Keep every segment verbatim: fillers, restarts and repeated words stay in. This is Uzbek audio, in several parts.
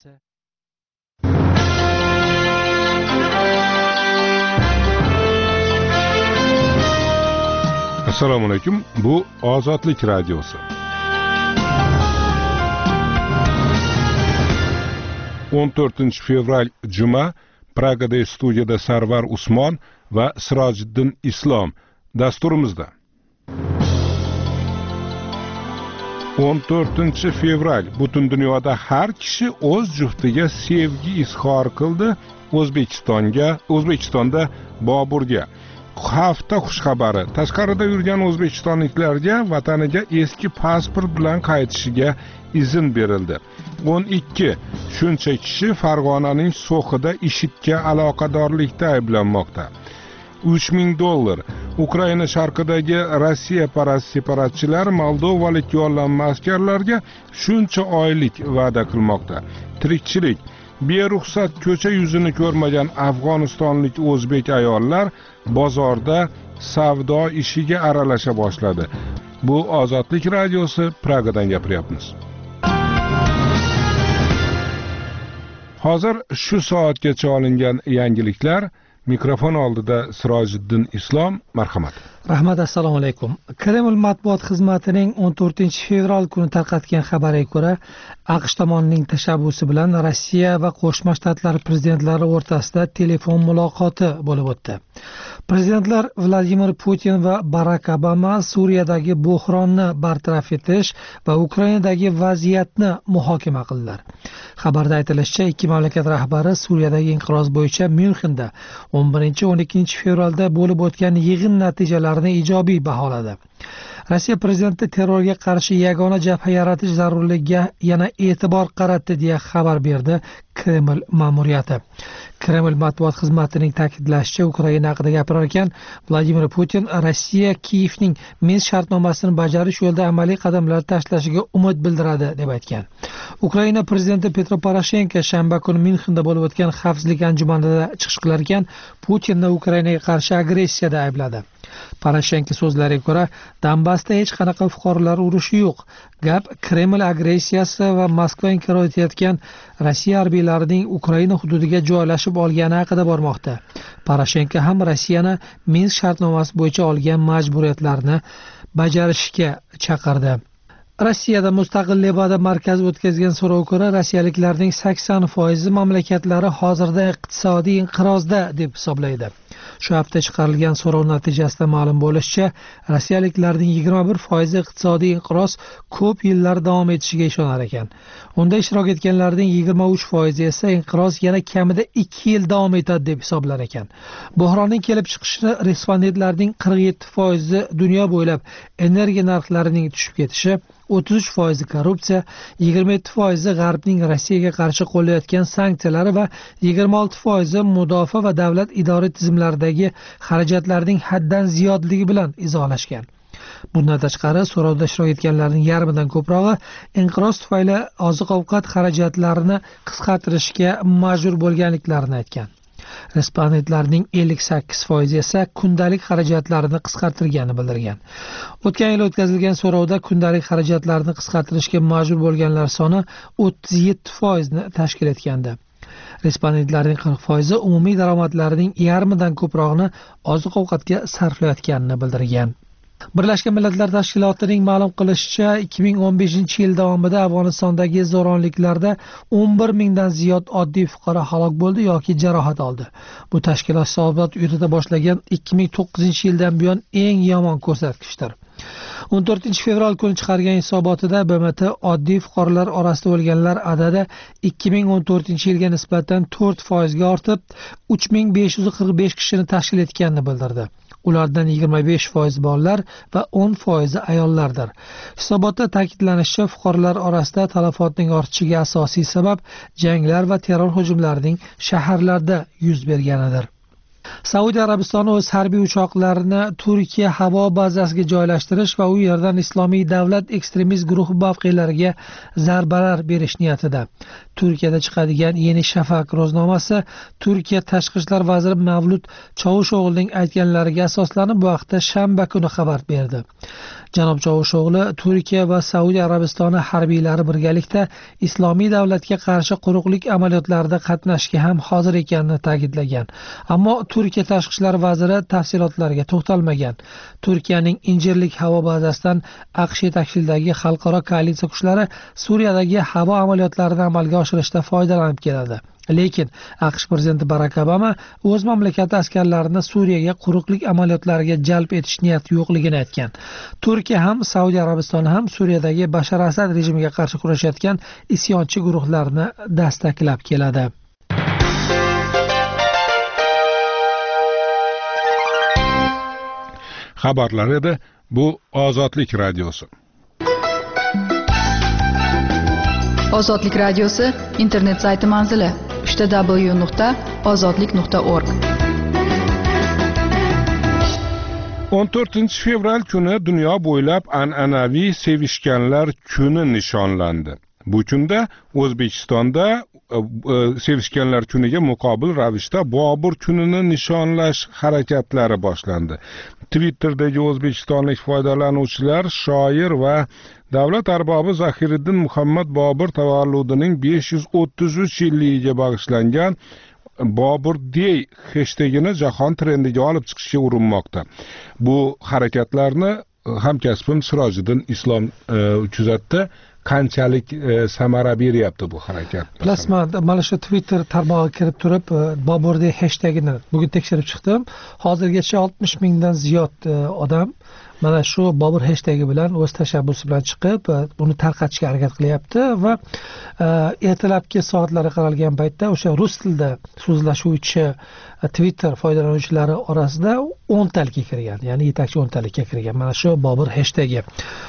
Assalomu alaykum. Bu Ozodlik radiosi. o'n to'rtinchi fevral juma Pragada studiyada Sarvar Usmon va Sirojiddin Islom dasturimizda. o'n to'rtinchi fevral butun dunyoda har kishi o'z juftiga sevgi izhor qildi. O'zbekistonga, O'zbekistonda Boburga hafta xushxabari. Tashqarida yurgan o'zbekistonliklarga vataniga eski pasport bilan qaytishiga izn berildi. o'n ikki shuncha kishi Farg'onaning So'xida IShIDga aloqadorlikda ayblanmoqda. uch ming dollar. Ukraina sharqidagi Rossiya parast separatchilar moldovalik yollanma askarlarga shuncha oylik va'da qilmoqda. Tirikchilik. Beruxsat ko'cha yuzini ko'rmagan afg'onistonlik o'zbek ayollar bozorda savdo ishiga aralasha boshladi. Bu Ozodlik radiosi, Pragadan gapiryapmiz. Hozir shu soatgacha olingan yangiliklar. Mikrofon oldida Sirojiddin Islom, marhamat. Rahmat, assalomu alaykum. Kreml matbuot xizmatining o'n to'rtinchi fevral kuni tarqatgan xabariga ko'ra, AQSh tomonining tashabbusi bilan Rossiya va Qo'shma Shtatlar prezidentlari o'rtasida telefon muloqoti bo'lib o'tdi. Prezidentlar Vladimir Putin va Barak Obama Suriyadagi bo'hronni bartaraf etish va Ukrainadagi vaziyatni muhokama qildilar. Xabarda aytilishicha, ikki mamlakat rahbari Suriyadagi inqiroz bo'yicha Myunxenda o'n birinchi o'n ikkinchi fevralda bo'lib o'tgan yig'in natijalarini ijobiy baholadi. Rossiya prezidenti terrorga qarshi yagona jabha yaratish zarurligiga yana e'tibor qaratdi deya xabar berdi Kreml ma'muriyati. Kreml matbuot xizmatining ta'kidlashicha, Ukraina haqida gapirar ekan, Vladimir Putin Rossiya Kiyevning Minsk shartnomasini bajarish yo'lida amaliy qadamlar tashlashiga umid bildiradi deb aytgan. Ukraina prezidenti Petro Poroshenko shanba kuni Myunxenda bo'lib o'tgan xavfsizlik anjumanida chiqish qilar ekan, Putinni Ukrainaga qarshi agressiyada aybladi. Poroshenko so'zlariga ko'ra, Donbassda hech qanaqa fuqarolar urushi yo'q. Gap Kreml agressiyasi va Moskva inkor etayotgan Rossiya harbiylarining Ukraina hududiga joylashib olgani haqida bormoqda. Poroshenko ham Rossiyani Minsk shartnomasi bo'yicha olgan majburiyatlarni bajarishga chaqirdi. Rossiyada Mustaqil Levada markazi o'tkazgan so'rovga ko'ra, rossiyaliklarning sakson foizi mamlakatlari hozirda iqtisodiy inqirozda deb hisoblaydi. Shu hafta chiqarilgan so'rov natijasida ma'lum bo'lishicha, rossiyaliklarning yigirma bir foizi iqtisodiy inqiroz ko'p yillar davom etishiga ishonar ekan. Unda ishtirok etganlarning yigirma uch foizi esa inqiroz yana kamida ikki yil davom etadi deb hisoblar ekan. Bo'hronning kelib chiqishini respondentlarning qirq yetti foizi dunyo bo'ylab energiya narxlarining tushib ketishi, o'ttiz uch foizi korrupsiya, yigirma yetti foizi G'arbning Rossiyaga qarshi qo'llayotgan sanksiyalari va yigirma olti foizi mudofaa va davlat idora tizimlaridagi xarajatlarning haddan ziyodligi bilan izohlashgan. Bundan tashqari, so'rovda ishtirok etganlarning yarmidan ko'prog'i inqiroz tufayli oziq-ovqat xarajatlarini qisqartirishga majbur bo'lganliklarini aytgan. Respondentlarning ellik sakkiz foizi esa kundalik xarajatlarini qisqartirganini bildirgan. O'tgan yil o'tkazilgan so'rovda kundalik xarajatlarini qisqartirishga majbur bo'lganlar soni o'ttiz yetti foizni tashkil etgandi. Respondentlarning qirq foizi umumiy daromadlarining yarmidan ko'prog'ini oziq-ovqatga sarflayotganini bildirgan. Birlashgan Millatlar Tashkilotining ma'lum qilishicha, ikki ming o'n beshinchi yil davomida Afg'onistondagi zo'ravonliklarda o'n bir mingdan ziyod oddiy fuqaro halok bo'ldi yoki jarohat oldi. Bu tashkilot hisobot yurita boshlagan ikki ming to'qqizinchi yildan buyon eng yomon ko'rsatkichdir. o'n to'rtinchi fevral kuni chiqargan hisobotida B M T oddiy fuqarolar orasida o'lganlar adadi ikki ming o'n to'rtinchi yilga nisbatan to'rt foizga ortib, uch ming besh yuz qirq besh kishini tashkil etganini bildirdi. Ulardan yigirma besh foiz bolalar va o'n foizi ayollardir. Hisobotda ta'kidlanishicha, fuqarolar orasida talafotning ortishiga asosiy sabab janglar va terror hujumlarining shaharlarda yuz berganidir. Saudiya Arabistoni o'z harbiy uchoqlarini Turkiya havo bazasiga joylashtirish va u yerdan Islomiy davlat ekstremist guruhi mavqelariga zarbalar berish niyatida. Turkiyada chiqadigan Yeni Shafaq ro'znomasi Turkiya tashqi ishlar vaziri Mavlut Chavusho'g'lining aytganlariga asoslanib bu haqda shanba kuni xabar berdi. Janob Chavusho'g'li Turkiya va Saudiya Arabistoni harbiylari birgalikda Islomiy davlatga qarshi quruqlik amaliyotlarida qatnashishga ham hozir ekanini ta'kidlagan. Ammo Turkiya tashqi ishlar vaziri tafsilotlarga to'xtalmagan. Turkiyaning Injirlik havo bazasidan AQSh yetakchiligidagi xalqaro koalitsiya kuchlari Suriyadagi havo amaliyotlarini amalga oshirishda foydalanib keladi. Lekin AQSh prezidenti Barak Obama o'z mamlakati askarlarini Suriyaga quruqlik amaliyotlariga jalb etish niyati yo'qligini aytgan. Turkiya ham Saudiya Arabistoni ham Suriyadagi Bashar Asad rejimiga qarshi kurashayotgan isyonchi guruhlarni dastaklab keladi. Xabarlar edi. Bu Ozodlik radiosi. Ozodlik radiosi internet sayti manzili w w w nuqta ozodlik nuqta org. o'n to'rtinchi fevral kuni dunyo bo'ylab an'anaviy Sevishganlar kuni nishonlandi. Bu kunda O'zbekistonda Sevishganlar kuniga muqobil ravishda Bobur kunini nishonlash harakatlari boshlandi. Twitter'dagi o'zbekistonlik foydalanuvchilar shoir va davlat arbobi Zahiriddin Muhammad Bobur tavalludining besh yuz o'ttiz uch yilligiga bag'ishlangan Bobur Day hashtagini jahon trendiga olib chiqishga urinmoqda. Bu harakatlarni hamkasbim Sirojiddin Islom kuzatdi. Qanchalik samara beryapti bu harakat? Bilasizmi, mana shu Twitter tarmog'iga kirib turib, Bobur Day hashtagini bugun tekshirib chiqdim. Hozirgacha oltmish mingdan ziyod odam mana shu Bobur hashtagi bilan o'z tashabbusi bilan chiqib, uni tarqatishga harakat qilyapti va ertalabki soatlarga qaralgan paytda o'sha rus tilida so'zlashuvchi Twitter foydalanuvchilari orasida o'ntalikka kirgan, ya'ni yetakchi o'ntalikka kirgan mana shu Bobur hashtagi.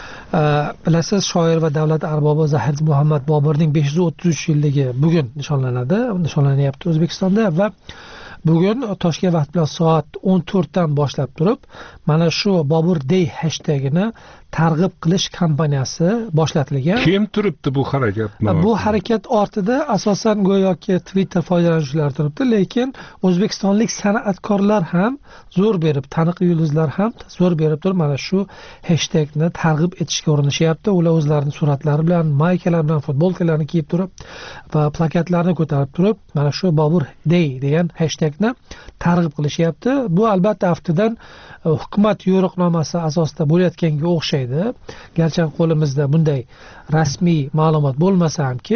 Bilasiz, shoir va davlat arbobi Zahiriddin Muhammad Boburning besh yuz o'ttiz uch yilligi bugun nishonlanadi, nishonlanyapti O'zbekistonda va bugun Toshkent vaqt bilan soat o'n to'rt dan boshlab turib, mana shu Bobur Day hashtagini targ'ib qilish kampaniyasi boshlatilgan. Kim turibdi bu harakatni? Bu harakat ortida asosan go'yoki Twitter foydalanuvchilari turibdi, lekin o'zbekistonlik san'atkorlar ham zo'r berib, taniqli yulduzlar ham zo'r berib turib, mana shu hashtagni targ'ib etishga urinishyapti. Ular o'zlarining suratlari bilan, maykalar bilan, futbolkalarni kiyib turib va plakatlarni ko'tarib turib, mana shu Bobur Day degan hashtagni targ'ib qilishyapti. Bu albatta aftidan hukumat yo'riqnomasi asosida bo'layotganga o'xshaydi. Garchi qo'limizda bunday rasmiy ma'lumot bo'lmasa hamki,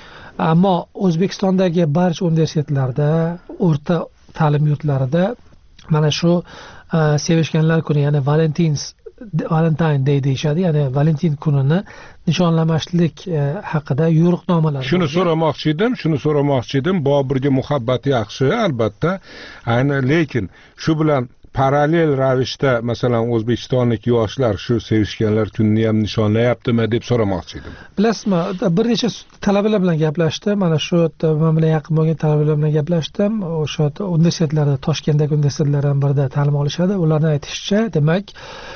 ammo O'zbekistondagi barcha universitetlarda, o'rta ta'lim yurtlarida mana shu Sevishganlar kuni, ya'ni Valentins Valentine Day deyishadi, ya'ni Valentin kunini nishonlamaslik haqida yo'riqnomalar. Shuni so'ramoqchi edim, shuni so'ramoqchi edim. Boburga muhabbat yaxshi, albatta. Ayni lekin shu bilan parallel ravishda masalan o'zbekistonlik yoshlar shu Sevishganlar kunini ham nishonlayaptimi deb so'ramoqchi edim. Bilasizmi, bir necha talabalar bilan gaplashdim. Mana shu men bilan yaqin bo'lgan talabalar bilan gaplashdim. O'sha universitetlarda, Toshkentdagi universitetlardan birida ta'lim olishadi. Ularning aytishicha, demak,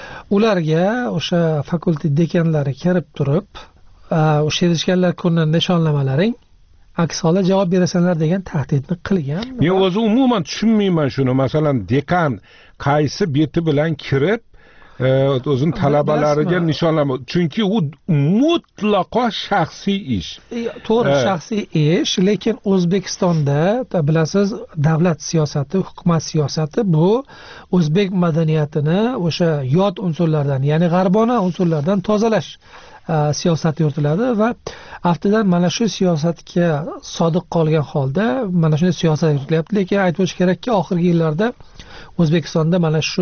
ularga o'sha fakultet dekanlari kirib turib, o'sha Sevishganlar kunini nishonlamalaring aks holda javob berasanlar degan tahdidni qilgan. Men o'zi umuman tushunmayman shuni. Masalan, dekan qaysi beti bilan kirib o'zini talabalariga nishonlama, chunki u mutlaqo shaxsiy ish. To'g'ri, shaxsiy ish, lekin O'zbekistonda bilasiz, davlat siyosati, hukumat siyosati bu o'zbek madaniyatini o'sha yot unsurlardan, ya'ni g'arbona unsurlardan tozalash siyosati yuritiladi va aftidan mana shu siyosatga sodiq qolgan holda mana shunday siyosat yuritilyapti. Lekin aytib o'tish kerakki, oxirgi yillarda O'zbekistonda mana shu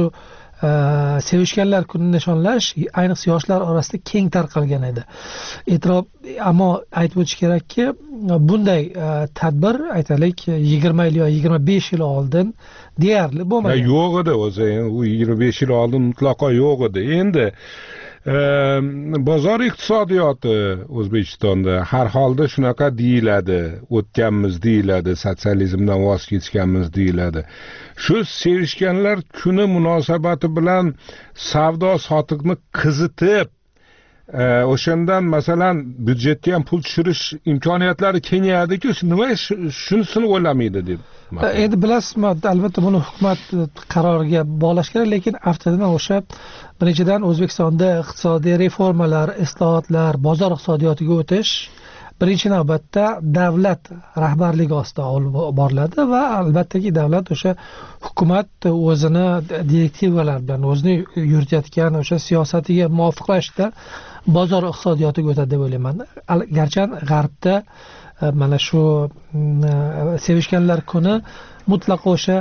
Sevishganlar kunini nishonlash ayniqsa yoshlar orasida keng tarqalgan edi. E'tirof, ammo aytib o'tish kerakki, bunday tadbir aytaylik yigirma yil yoki yigirma besh yil oldin deyarli bo'lmagan. Yo'q edi o'zi, u yigirma besh yil oldin mutlaqo yo'q edi. Endi bozor iqtisodiyoti O'zbekistonda har holda shunaqa deyiladi, o'tganmiz deyiladi, sotsializmdan voz kechganmiz deyiladi. Shu sevishganlar kuni munosabati bilan savdo sotiqni qizitib, o'shandan masalan byudjetga ham pul tushirish imkoniyatlari kengayadi-ku, nima shunisini o'ylamaydi deb. Endi bilasizmi, albatta buni hukumat qaroriga bog'lash kerak, lekin aftidan o'sha birinchidan O'zbekistonda iqtisodiy reformalar, islohotlar, bozor iqtisodiyotiga o'tish birinchi navbatda davlat rahbarligi ostida olib boriladi va albattaki davlat o'sha hukumat o'zini direktivalar bilan o'zini yuritayotgan o'sha siyosatiga muvofiq ravishda bozor iqtisodiyotiga o'tadi deb o'ylayman. Garchi g'arbda mana shu sevishganlar kuni mutlaqo o'sha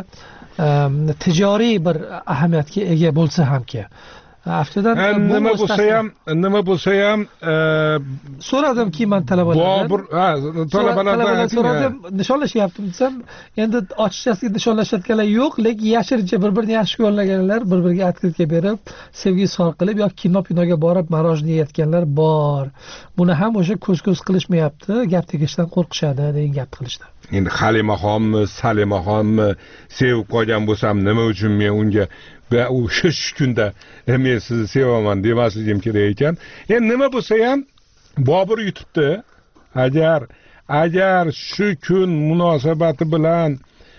tijoriy bir ahamiyatga ega bo'lsa hamki, aftidan nima bo'lsa ham nima bo'lsa ham so'radimki, man talabalardan Bobur ha talabalardan so'radim, nishonlashyapti desam, endi ochiqchasiga nishonlashayotganlar yo'q, lekin yashirincha bir-birini yaxshi ko'rganlar, bir-biriga открытка berib, sevgi izhor qilib yoki kino-pinoga borib marojni yeyotganlar bor. Buni ham o'sha ko'z-ko'z qilishmayapti, gap tegishdan qo'rqishadi degan gap qilishdi. Endi Halimaxonmi, Salimaxonmi sevib qolgan bo'lsam, nima uchun men unga va u shu kunda men sizni sevaman demasligim kerak ekan. Endi nima bo'lsa ham Bobur yutibdi. Agar agar shu kun munosabati bilan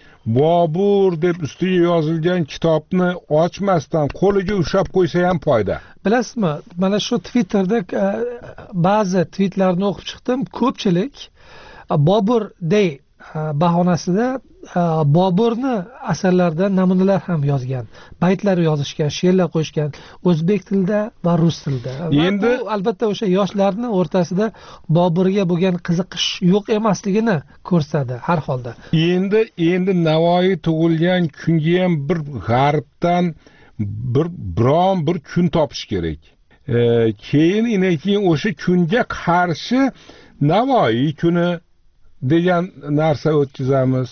Bobur deb ustiga yozilgan kitobni ochmasdan qo'liga ushlab qo'ysa ham foyda. Bilasizmi, mana shu Twitterda ba'zi tweetlarni o'qib chiqdim. Ko'pchilik Bobur Day bahonasida Boburni asarlaridan namunalar ham yozgan, baytlar yozishgan, she'rlar qo'shgan, o'zbek tilida va rus tilida. Endi bu albatta o'sha yoshlarning o'rtasida Boburga bo'lgan qiziqish yo'q emasligini ko'rsatadi har holda. Endi endi Navoiy tug'ilgan kunga ham bir g'arbdan bir biron bir kun topish kerak. E, keyin keyin o'sha kunga qarshi Navoiy kuni degan narsa o'tkazamiz.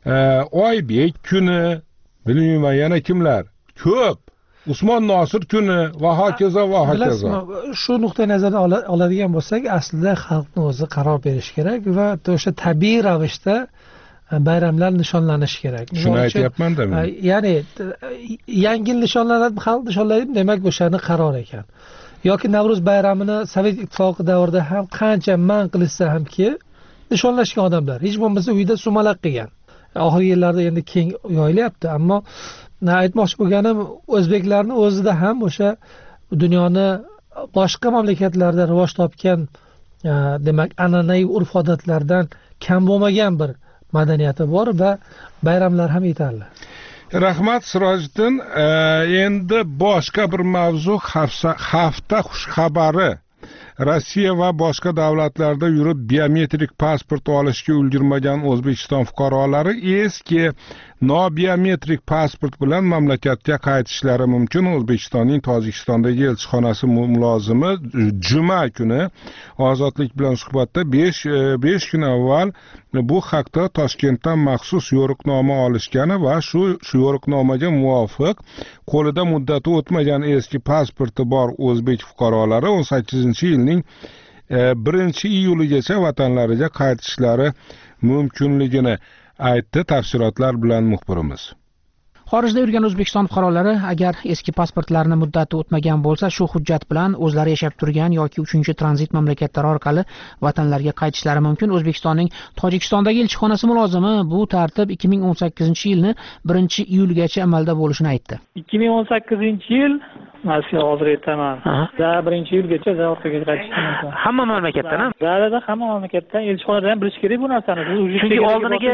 Oybek kuni, bilmayman yana kimlar ko'p, Usmon Nosir kuni va hokazo va hokazo. Shu nuqtai nazardan oladigan bo'lsak, aslida xalqning o'zi qaror berish kerak va o'sha tabiiy ravishda bayramlar nishonlanishi kerak. Shuni aytyapman-da men. Ya'ni yangi nishonlanadi, xalq nishonlaydi, demak o'shani qaror ekan. Yoki Navro'z bayramini Sovet ittifoqi davrida ham qancha man qilishsa hamki nishonlashgan odamlar, hech bo'lmasa uyda sumalak qilgan. Oxirgi yillarda endi keng yoyilyapti, ammo aytmoqchi bo'lganim, o'zbeklarning o'zida ham o'sha dunyoni boshqa mamlakatlarda rivoj topgan, demak, an'anaviy urf-odatlardan kam bo'lmagan bir madaniyati bor va bayramlar ham yetarli. Rahmat Sirojiddin. Endi boshqa bir mavzu, hafta xush xabari. Rossiya va boshqa davlatlarda yurib biometrik pasport olishga ulgurmagan O'zbekiston fuqarolari eski nobiometrik pasport bilan mamlakatga qaytishlari mumkin. O'zbekistonning Tojikistondagi elchixonasi mulozimi juma kuni Ozodlik bilan suhbatda besh kun avval bu haqda Toshkentdan maxsus yo'riqnoma olishgani va shu shu yo'riqnomaga muvofiq qo'lida muddati o'tmagan eski pasporti bor o'zbek fuqarolari o'n sakkizinchi yilning birinchi iyuligacha vatanlariga qaytishlari mumkinligini aytdi. Tafsilotlar bilan muxbirimiz. Xorijda yurgan O'zbekiston fuqarolari agar eski pasportlarini muddati o'tmagan bo'lsa, shu hujjat bilan o'zlari yashab turgan yoki uchinchi tranzit mamlakatlar orqali vatanlariga qaytishlari mumkin. O'zbekistonning Tojikistondagi elchixonasi mulozimi bu tartib ikki ming o'n sakkizinchi yilni birinchi iyulgacha amalda bo'lishini aytdi. ikki ming o'n sakkizinchi yil Mas'ul hozir aytaman. Da birinchi yilgacha orqaga qaytish mumkin. Hamma mamlakatdan, da hamma mamlakatdan elchixonadan ham bilish kerak bu narsani. Chunki oldiniga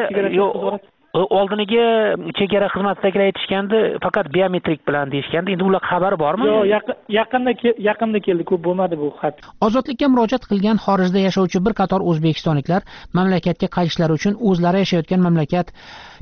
oldiniga chegara xizmatidagilar aytishgandi, faqat biometrik bilan deyishgandi. Endi ular xabari bormi? Yo'q, yaqinda yaqinda keldi, ko'p bo'lmadi bu xat. Ozodlikka murojaat qilgan xorijda yashovchi bir qator o'zbekistonliklar mamlakatga qaytishlari uchun o'zlari yashayotgan mamlakat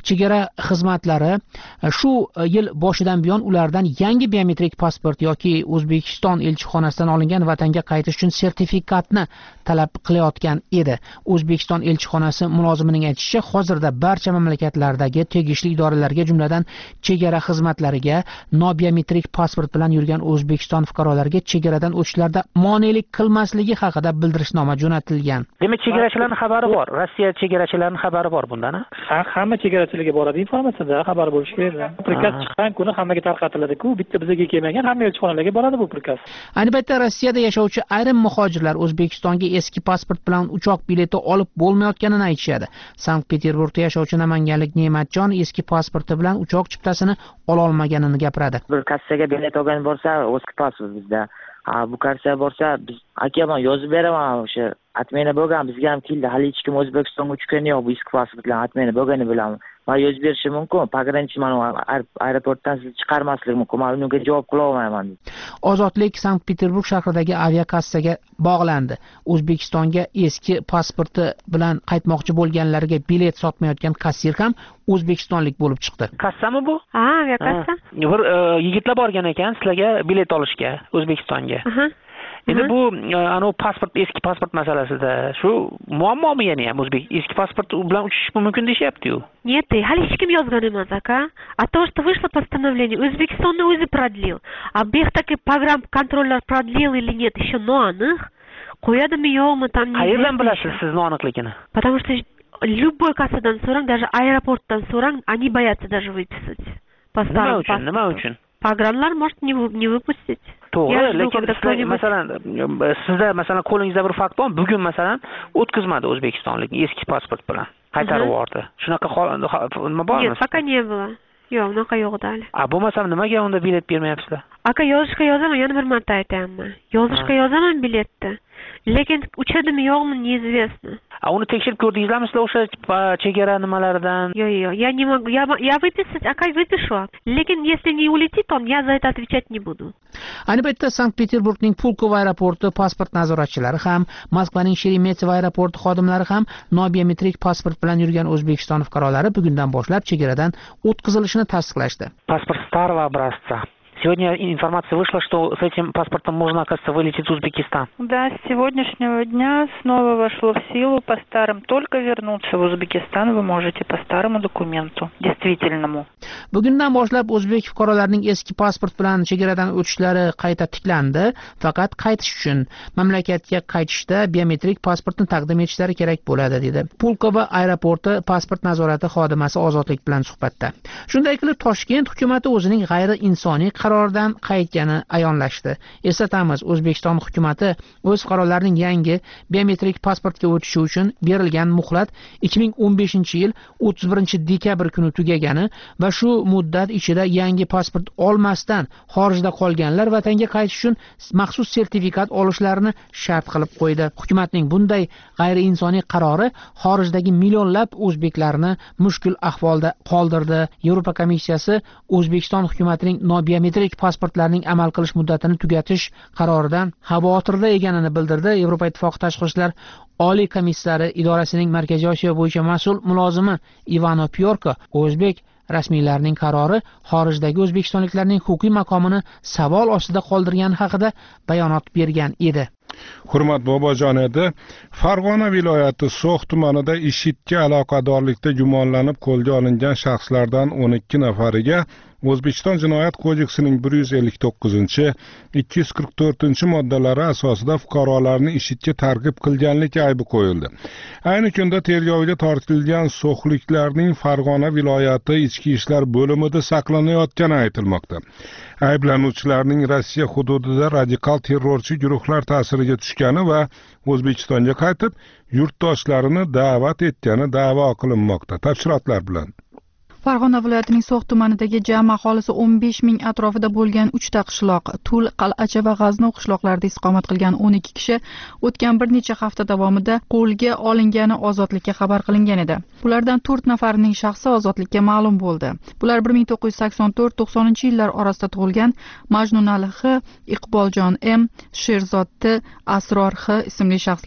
chegara xizmatlari shu yil boshidan buyon ulardan yangi biometrik pasport yoki O'zbekiston elchixonasidan olingan vatanga qaytish uchun sertifikatni talab qilayotgan edi. O'zbekiston elchixonasi mulozimining aytishicha, hozirda barcha mamlakatlardagi tegishli idoralarga, jumladan chegara xizmatlariga nobiometrik pasport bilan yurgan O'zbekiston fuqarolariga chegaradan o'tishlarda monelik qilmasligi haqida bildirishnoma jo'natilgan. Demak, chegarachilarning xabari bor. Rossiya chegarachilarining xabari bor bundan. Ha, hamma chegarachilarga boradi informatsiyada, xabar bo'lishi kerak. Prikaz chiqqan kuni hammaga tarqatiladi-ku, bitta bizga kelmagan, hamma elchixonalarga boradi bu prikaz. Ayni paytda Rossiyada yashovchi ayrim muhojirlar O'zbekistonga eski pasport bilan uchoq bileti olib bo'lmayotganini aytishadi. Sankt-Peterburgda yashovchi namanganlik Ne'matjon eski pasporti bilan uchoq chiptasini ola olmaganini gapiradi. Bir kassaga bilet olgan bo'lsa, eski pasport bizda. Ha, bu kassaga borsa, biz aka men yozib beraman, o'sha atmeni bo'lgan, bizga ham keldi. Hali hech kim O'zbekistonga uchgani yo'q, bu eski pasport bilan atmeni bo'lgani bilan. Men yozib berishim mumkin. Pogranичный mana aeroportdan sizni chiqarmaslik mumkin. Men unga javob qila olmayman. Ozodlik Sankt-Peterburg shahridagi aviakassaga bog'landi. O'zbekistonga eski pasporti bilan qaytmoqchi bo'lganlarga bilet sotmayotgan kassir ham o'zbekistonlik bo'lib chiqdi. Kassami bu? Ha, aviakassa. Bir yigitlar borgan ekan sizlarga bilet olishga O'zbekistonga. Endi bu ana pasport, eski pasport masalasida shu muammomi yana ham o'zbek eski pasport bilan uchish mumkin deyapti-yu. Нет, hali hech kim yozgan emas, aka. От того, что вышло постановление, O'zbekistonni o'zi продлил. А бехтаки программ контрольlar продлил или нет, еще noaniq. Qo'yadimi yo'qmi, там не. Qayerdan bilasiz siz noaniqligini? Потому что любой кассадан so'rang, даже аэропортdan so'rang, они боятся даже выписать. По Nima uchun? Nima uchun? Программlar может не не выпустить. To'g'ri, lekin masalan sizda masalan qo'lingizda bir fakt bor, bugun masalan o'tkazmadi o'zbekistonlik eski pasport bilan qaytarib yubordi. Shunaqa nima bormi? Нет, пока не было. Yo'q, unaqa yo'q dali. A bo'lmasa nimaga unda bilet bermayapsizlar? Aka, yozishga yozaman, yana bir marta aytaman. Yozishga yozaman biletni. Lekin uchadimi yo'qmi, neizvestno. A uni tekshirib ko'rdingizlarmi sizlar o'sha chegara nimalaridan? Yo'q, yo'q, я не могу. Я я выписать, aka выпишу. Lekin если не улетит, он я за это отвечать не буду. Ayni paytda Sankt-Peterburgning Pulkovo aeroporti pasport nazoratchilari ham, Moskvaning Sheremetyevo aeroporti xodimlari ham nobiometrik pasport bilan yurgan O'zbekiston fuqarolari bugundan boshlab chegaradan o'tkazilishini tasdiqlashdi. Pasport старого образца. Сегодня информация вышла, что с этим паспортом можно, оказывается, вылететь в Узбекистан. Да, с сегодняшнего дня снова вошло в силу по старым. Только вернуться в Узбекистан вы можете по старому документу, действительному. Bugundan boshlab o'zbek fuqarolarining eski pasport bilan chegaradan o'tishlari qayta tiklandi. Faqat qaytish uchun mamlakatga qaytishda biometrik pasportni taqdim etishlari kerak bo'ladi, dedi Pulkovo aeroporti pasport nazorati xodimasi Ozodlik bilan suhbatda. Shunday qilib, Toshkent hukumatı o'zining g'ayri-insoniy qarordan qaytgani ayonlashdi. Eslatamiz, O'zbekiston hukumatı o'z fuqarolarining yangi biometrik pasportga o'tishi uchun berilgan muhlat ikki ming o'n beshinchi yil o'ttiz birinchi dekabr kuni tugagani va shu muddat ichida yangi pasport olmasdan xorijda qolganlar vatanga qaytish uchun maxsus sertifikat olishlarini shart qilib qo'ydi. Hukumatning bunday g'ayriinsoniy qarori xorijdagi millionlab o'zbeklarni mushkul ahvolda qoldirdi. Yevropa komissiyasi O'zbekiston hukumatining nobiometrik pasportlarning amal qilish muddatini tugatish qaroridan xavotirda ekanini bildirdi. Yevropa Ittifoqi tashqi ishlar Oliy komissari idorasining Markaziy Osiyo bo'yicha mas'ul mulozimi Ivano Pyorko o'zbek rasmiylarining qarori xorijdagi o'zbekistonliklarning huquqiy maqomini savol ostida qoldirgani haqida bayonot bergan edi. Hurmat Bobojon edi. Farg'ona viloyati So'x tumanida IShIDga aloqadorlikda gumonlanib qo'lga olingan shaxslardan o'n ikki nafariga O'zbekiston Jinoyat kodeksining bir yuz ellik to'qqizinchi, ikki yuz qirq to'rtinchi moddalari asosida fuqarolarni IShIDga targ'ib qilganlik aybi qo'yildi. Ayni kunda tergovga tortilgan so'xliklarning Farg'ona viloyati Ichki ishlar bo'limida saqlanayotgani aytilmoqda. Ayblanuvchilarning Rossiya hududida radikal terrorchi guruhlar ta'siriga tushgani va O'zbekistonga qaytib, yurtdoshlarini da'vat etgani da'vo qilinmoqda. Tafsilotlar bilan Farg'ona viloyatining So'x tumanidagi jami aholisi o'n besh ming atrofida bo'lgan uchta qishloq, Tul, Qal'acha va G'aznov qishloqlarida istiqomat qilgan o'n ikki kishi o'tgan bir necha hafta davomida qo'lga olingani Ozodlikka xabar qilingan edi. Bulardan to'rt nafarining shaxsi Ozodlikka ma'lum bo'ldi. Bular bir ming to'qqiz yuz sakson to'rt to'qsoninchi yillar orasida tug'ilgan Majnunali X, Iqboljon M, Sherzod T, Asror X ismli shaxslardir.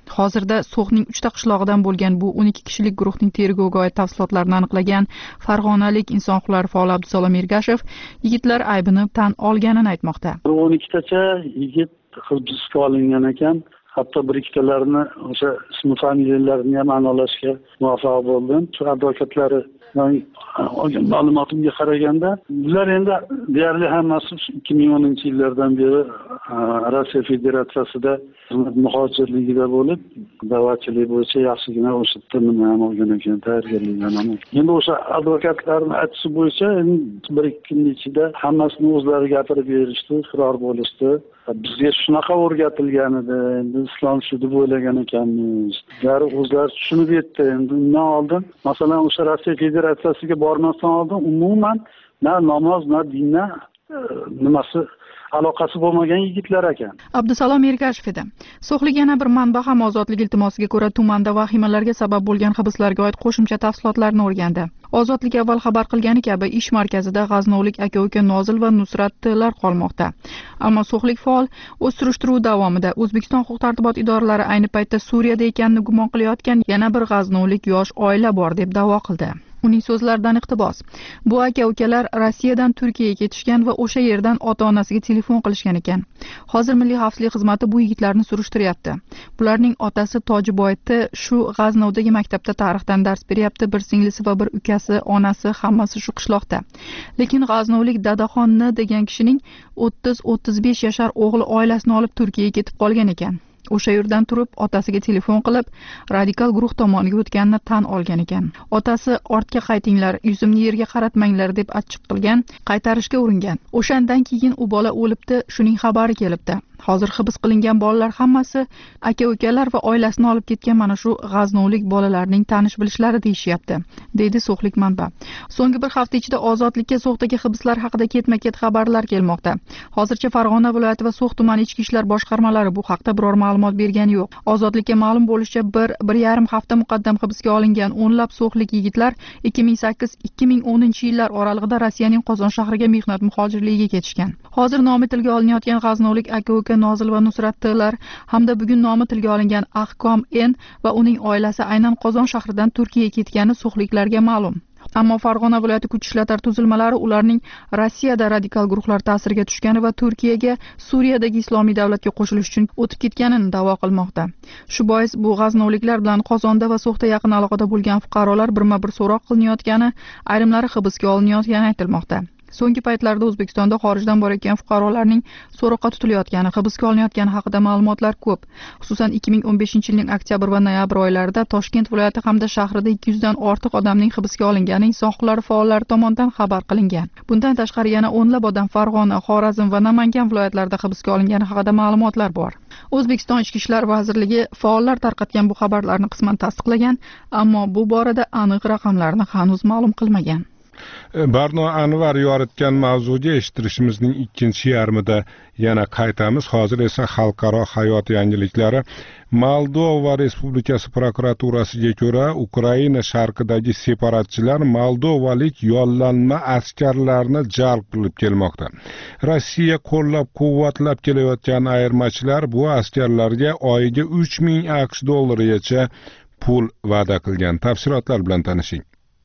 Hozirda So'xning uchta qishlog'idan bo'lgan bu o'n ikki kishilik guruhning tergovga oid tafsilotlarini aniqlagan farg'onalik inson huquqlari faoli Abdusalom Ergashev yigitlar aybini tan olganini aytmoqda. o'n ikkitacha yigit hibsga olingan ekan. Hatto bir ikkitalarini o'sha ismi familiyalarini ham aniqlashga muvaffaq bo'ldim. Shu advokatlari olgan ma'lumotimga qaraganda, bular endi deyarli hammasi ikki ming o'ninchi yillardan beri Rossiya Federatsiyasida muhojirligida bo'lib, da'vatchilik bo'yicha yaxshigina o'sha yerda nima ham olgan ekan, tayyorgarlikdan ham. Endi o'sha advokatlarning aytishi bo'yicha bir ikki kun ichida hammasini o'zlari gapirib berishdi, iqror bo'lishdi. Bizga shunaqa o'rgatilgan edi, endi islom shu deb o'ylagan ekanmiz. Ular o'zlari tushunib yetdi. Endi undan oldin, masalan, o'sha Rossiya Federatsiyasiga bormasdan oldin umuman na namoz, na dinna nimasi aloqasi bo'lmagan yigitlar ekan. Abdusalom Ergashev edi. So'xlik yana bir manba ham ozodlik iltimosiga ko'ra tumanda vahimalarga sabab bo'lgan hibslarga oid qo'shimcha tafsilotlarni o'rgandi. Ozodlik avval xabar qilgani kabi ish markazida g'aznovlik aka-uka Nozil va Nusratlar qolmoqda. Ammo So'xlik faol o'z surishtiruvi davomida O'zbekiston huquq-tartibot idoralari ayni paytda Suriyada ekanini gumon qilayotgan yana bir g'aznovlik yosh oila bor deb da'vo qildi. Uning so'zlaridan iqtibos. Bu aka-ukalar Rossiyadan Turkiyaga ketishgan va o'sha yerdan ota-onasiga telefon qilishgan ekan. Hozir Milliy xavfsizlik xizmati bu yigitlarni surishtiryapti. Bularning otasi Tojiboyevda shu G'aznovdagi maktabda tarixdan dars beryapti, bir singlisi va bir ukasi, onasi hammasi shu qishloqda. Lekin G'aznovlik Dadaxonni degan kishining o'ttiz o'ttiz besh yashar o'g'li oilasini olib Turkiyaga ketib qolgan ekan. O'sha yerdan turib otasiga telefon qilib, radikal guruh tomoniga o'tganini tan olgan ekan. Otasi ortga qaytinglar, yuzimni yerga qaratmanglar deb achchiq qilgan, qaytarishga uringan. O'shandan keyin u bola o'libdi, shuning xabari kelibdi. Hozir hibs qilingan bolalar hammasi aka-ukalar va oilasini olib ketgan mana shu g'aznovlik bolalarning tanish bilishlari deyishyapti, deydi So'xlik manba. So'nggi bir hafta ichida ozodlikka So'xdagi hibslar haqida ketma-ket xabarlar kelmoqda. Hozircha Farg'ona viloyati va So'x tumani ichki ishlar boshqarmalari bu haqda biror ma'lumot bergani yo'q. Ozodlikka ma'lum bo'lishicha bir bir yarim hafta muqaddam hibsga olingan o'nlab So'xlik yigitlar ikki ming sakkiz ikki ming o'ninchi yillar oralig'ida Rossiyaning Qozon shahriga mehnat muhojirligiga ketishgan. Hozir nomi tilga olinayotgan g'aznovlik aka-uka Nozil va Nusratlar hamda bugun nomi tilga olingan Ahkom N va uning oilasi aynan Qozon shahridan Turkiyaga ketgani So'xliklarga ma'lum. Ammo Farg'ona viloyati kuch ishlatlar tuzilmalari ularning Rossiyada radikal guruhlar ta'siriga tushgani va Turkiyaga Suriyadagi islomiy davlatga qo'shilish uchun o'tib ketganini da'vo qilmoqda. Shu bois bu g'aznovliklar bilan Qozonda va So'xda yaqin aloqada bo'lgan fuqarolar birma-bir so'roq qilinayotgani, ayrimlari hibsga olinayotgani aytilmoqda. So'nggi paytlarda O'zbekistonda xorijdan borayotgan fuqarolarning so'roqqa tutilayotgani, hibsga olinayotgani haqida ma'lumotlar ko'p. Xususan ikki ming o'n beshinchi yilning oktyabr va noyabr oylarida Toshkent viloyati hamda shahrida ikki yuzdan ortiq odamning hibsga olingani inson huquqlari faollari tomonidan xabar qilingan. Bundan tashqari yana o'nlab odam Farg'ona, Xorazm va Namangan viloyatlarida hibsga olingani haqida ma'lumotlar bor. O'zbekiston Ichki ishlar vazirligi faollar tarqatgan bu xabarlarni qisman tasdiqlagan, ammo bu borada aniq raqamlarni hanuz ma'lum qilmagan. Barno Anvar yoritgan mavzuga eshittirishimizning ikkinchi yarmida yana qaytamiz. Hozir esa xalqaro hayot yangiliklari. Moldova Respublikasi prokuraturasiga ko'ra, Ukraina sharqidagi separatchilar moldovalik yollanma askarlarni jalb qilib kelmoqda. Rossiya qo'llab-quvvatlab kelayotgan ayirmachilar bu askarlarga oyiga uch ming aqsh dollarigacha pul va'da qilgan. Tafsilotlar bilan tanishing.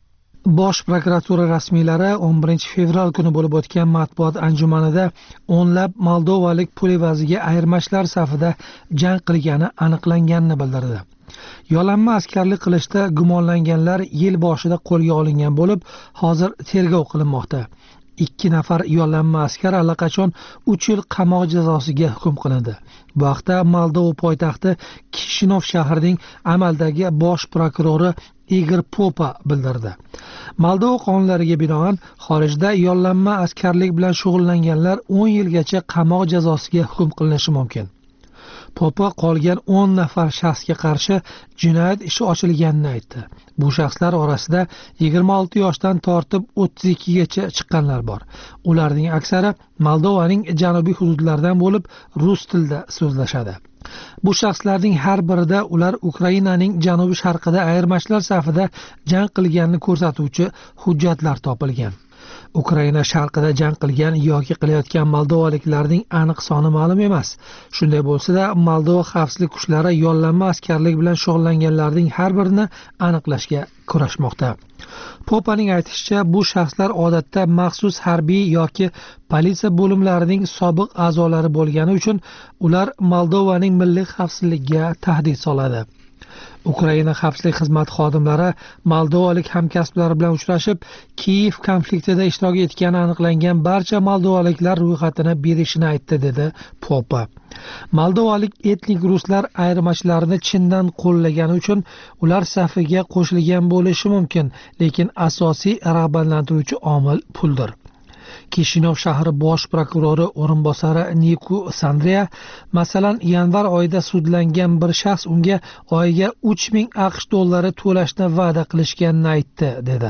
Bosh prokuratura rasmiylari o'n birinchi fevral kuni bo'lib o'tgan matbuot anjumanida o'nlab moldovalik pul evaziga ayirmachilar safida jang qilgani aniqlanganini bildirdi. Yollanma askarlik qilishda gumonlanganlar yil boshida qo'lga olingan bo'lib, hozir tergov qilinmoqda. Ikki nafar yollanma askar allaqachon uch yil qamoq jazosiga hukm qilindi. Bu haqda Moldova poytaxti Kishinov shahrining amaldagi bosh prokurori Igor Popa bildirdi. Moldova qonunlariga binoan xorijda yollanma askarlik bilan shug'ullanganlar o'n yilgacha qamoq jazosiga hukm qilinishi mumkin. Popa qolgan o'n nafar shaxsga qarshi jinoyat ishi ochilganini aytdi. Bu shaxslar orasida yigirma olti yoshdan tortib o'ttiz ikkigacha chiqqanlar bor. Ularning aksari Moldovaning janubiy hududlaridan bo'lib, rus tilida so'zlashadi. Bu shaxslarning har birida ular Ukrainaning janubiy sharqida ayirmachilar safida jang qilganini ko'rsatuvchi hujjatlar topilgan. Ukraina sharqida jang qilgan yoki qilayotgan moldovaliklarning aniq soni ma'lum emas. Shunday bo'lsa-da, Moldova xavfsizlik kuchlari yollanma askarlik bilan shug'ullanganlarning har birini aniqlashga kurashmoqda. Popaning aytishicha, bu shaxslar odatda maxsus harbiy yoki politsiya bo'limlarining sobiq a'zolari bo'lgani uchun ular Moldovaning milliy xavfsizligiga tahdid soladi. Ukraina xavfsizlik xizmati xodimlari moldovalik hamkasblari bilan uchrashib, Kiyev konfliktida ishtirok etgani aniqlangan barcha moldovaliklar ro'yxatini berishini aytdi, dedi Popa. Moldovalik etnik ruslar ayirmachilarni chindan qo'llagani uchun ular safiga qo'shilgan bo'lishi mumkin, lekin asosiy rag'batlantiruvchi omil puldir. Kishinov shahri bosh prokurori o'rinbosari Niku Sandrea, masalan, yanvar oyida sudlangan bir shaxs unga oyiga uch ming AQSh dollari to'lashni va'da qilishganini aytdi, dedi.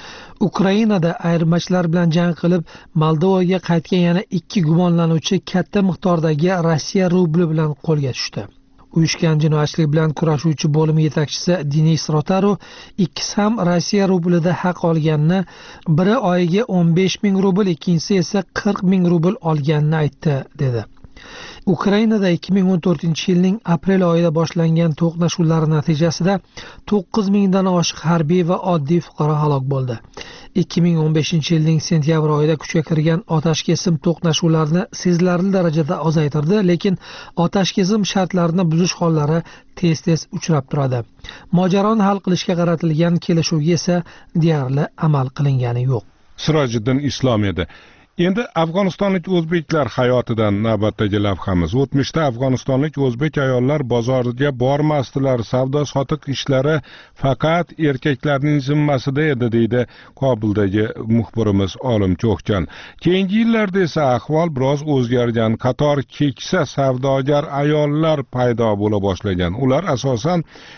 Ukrainada ayirmachilar bilan jang qilib, Moldovaga qaytgan yana ikki gumonlanuvchi katta miqdordagi Rossiya rubli bilan qo'lga tushdi. Uyushgan jinoyatchilik bilan kurashuvchi bo'lim yetakchisi Denis Rotaru ikkisi ham Rossiya rublida haq olganini, biri oyiga o'n besh ming rubl, ikkinchisi esa qirq ming rubl olganini aytdi, dedi. Ukrainada ikki ming o'n to'rtinchi yilning aprel oyida boshlangan to'qnashuvlar natijasida to'qqiz mingdan oshiq harbiy va oddiy fuqaro halok bo'ldi. ikki ming o'n beshinchi yilning sentyabr oyida kuchga kirgan otashkesim to'qnashuvlarni sezilarli darajada ozaytirdi, lekin otashkesim shartlarini buzish hollari tez-tez uchrab turadi. Mojaroni hal qilishga qaratilgan kelishuvga esa deyarli amal qilingani yo'q. Sirojiddin Islom edi. Endi Afg'onistonlik o'zbeklar hayotidan navbatdagi lavhamiz. O'tmishda Afg'onistonlik o'zbek ayollar bozorga bormasdilar. Savdo-sotiq ishlari faqat erkaklarning zimmasida edi, deydi Kobuldagi muxbirimiz Olim Cho'xchan. Keyingi yillarda esa ahvol biroz o'zgargan. Qator keksa savdogar ayollar paydo bo'la boshlagan. Ular asosan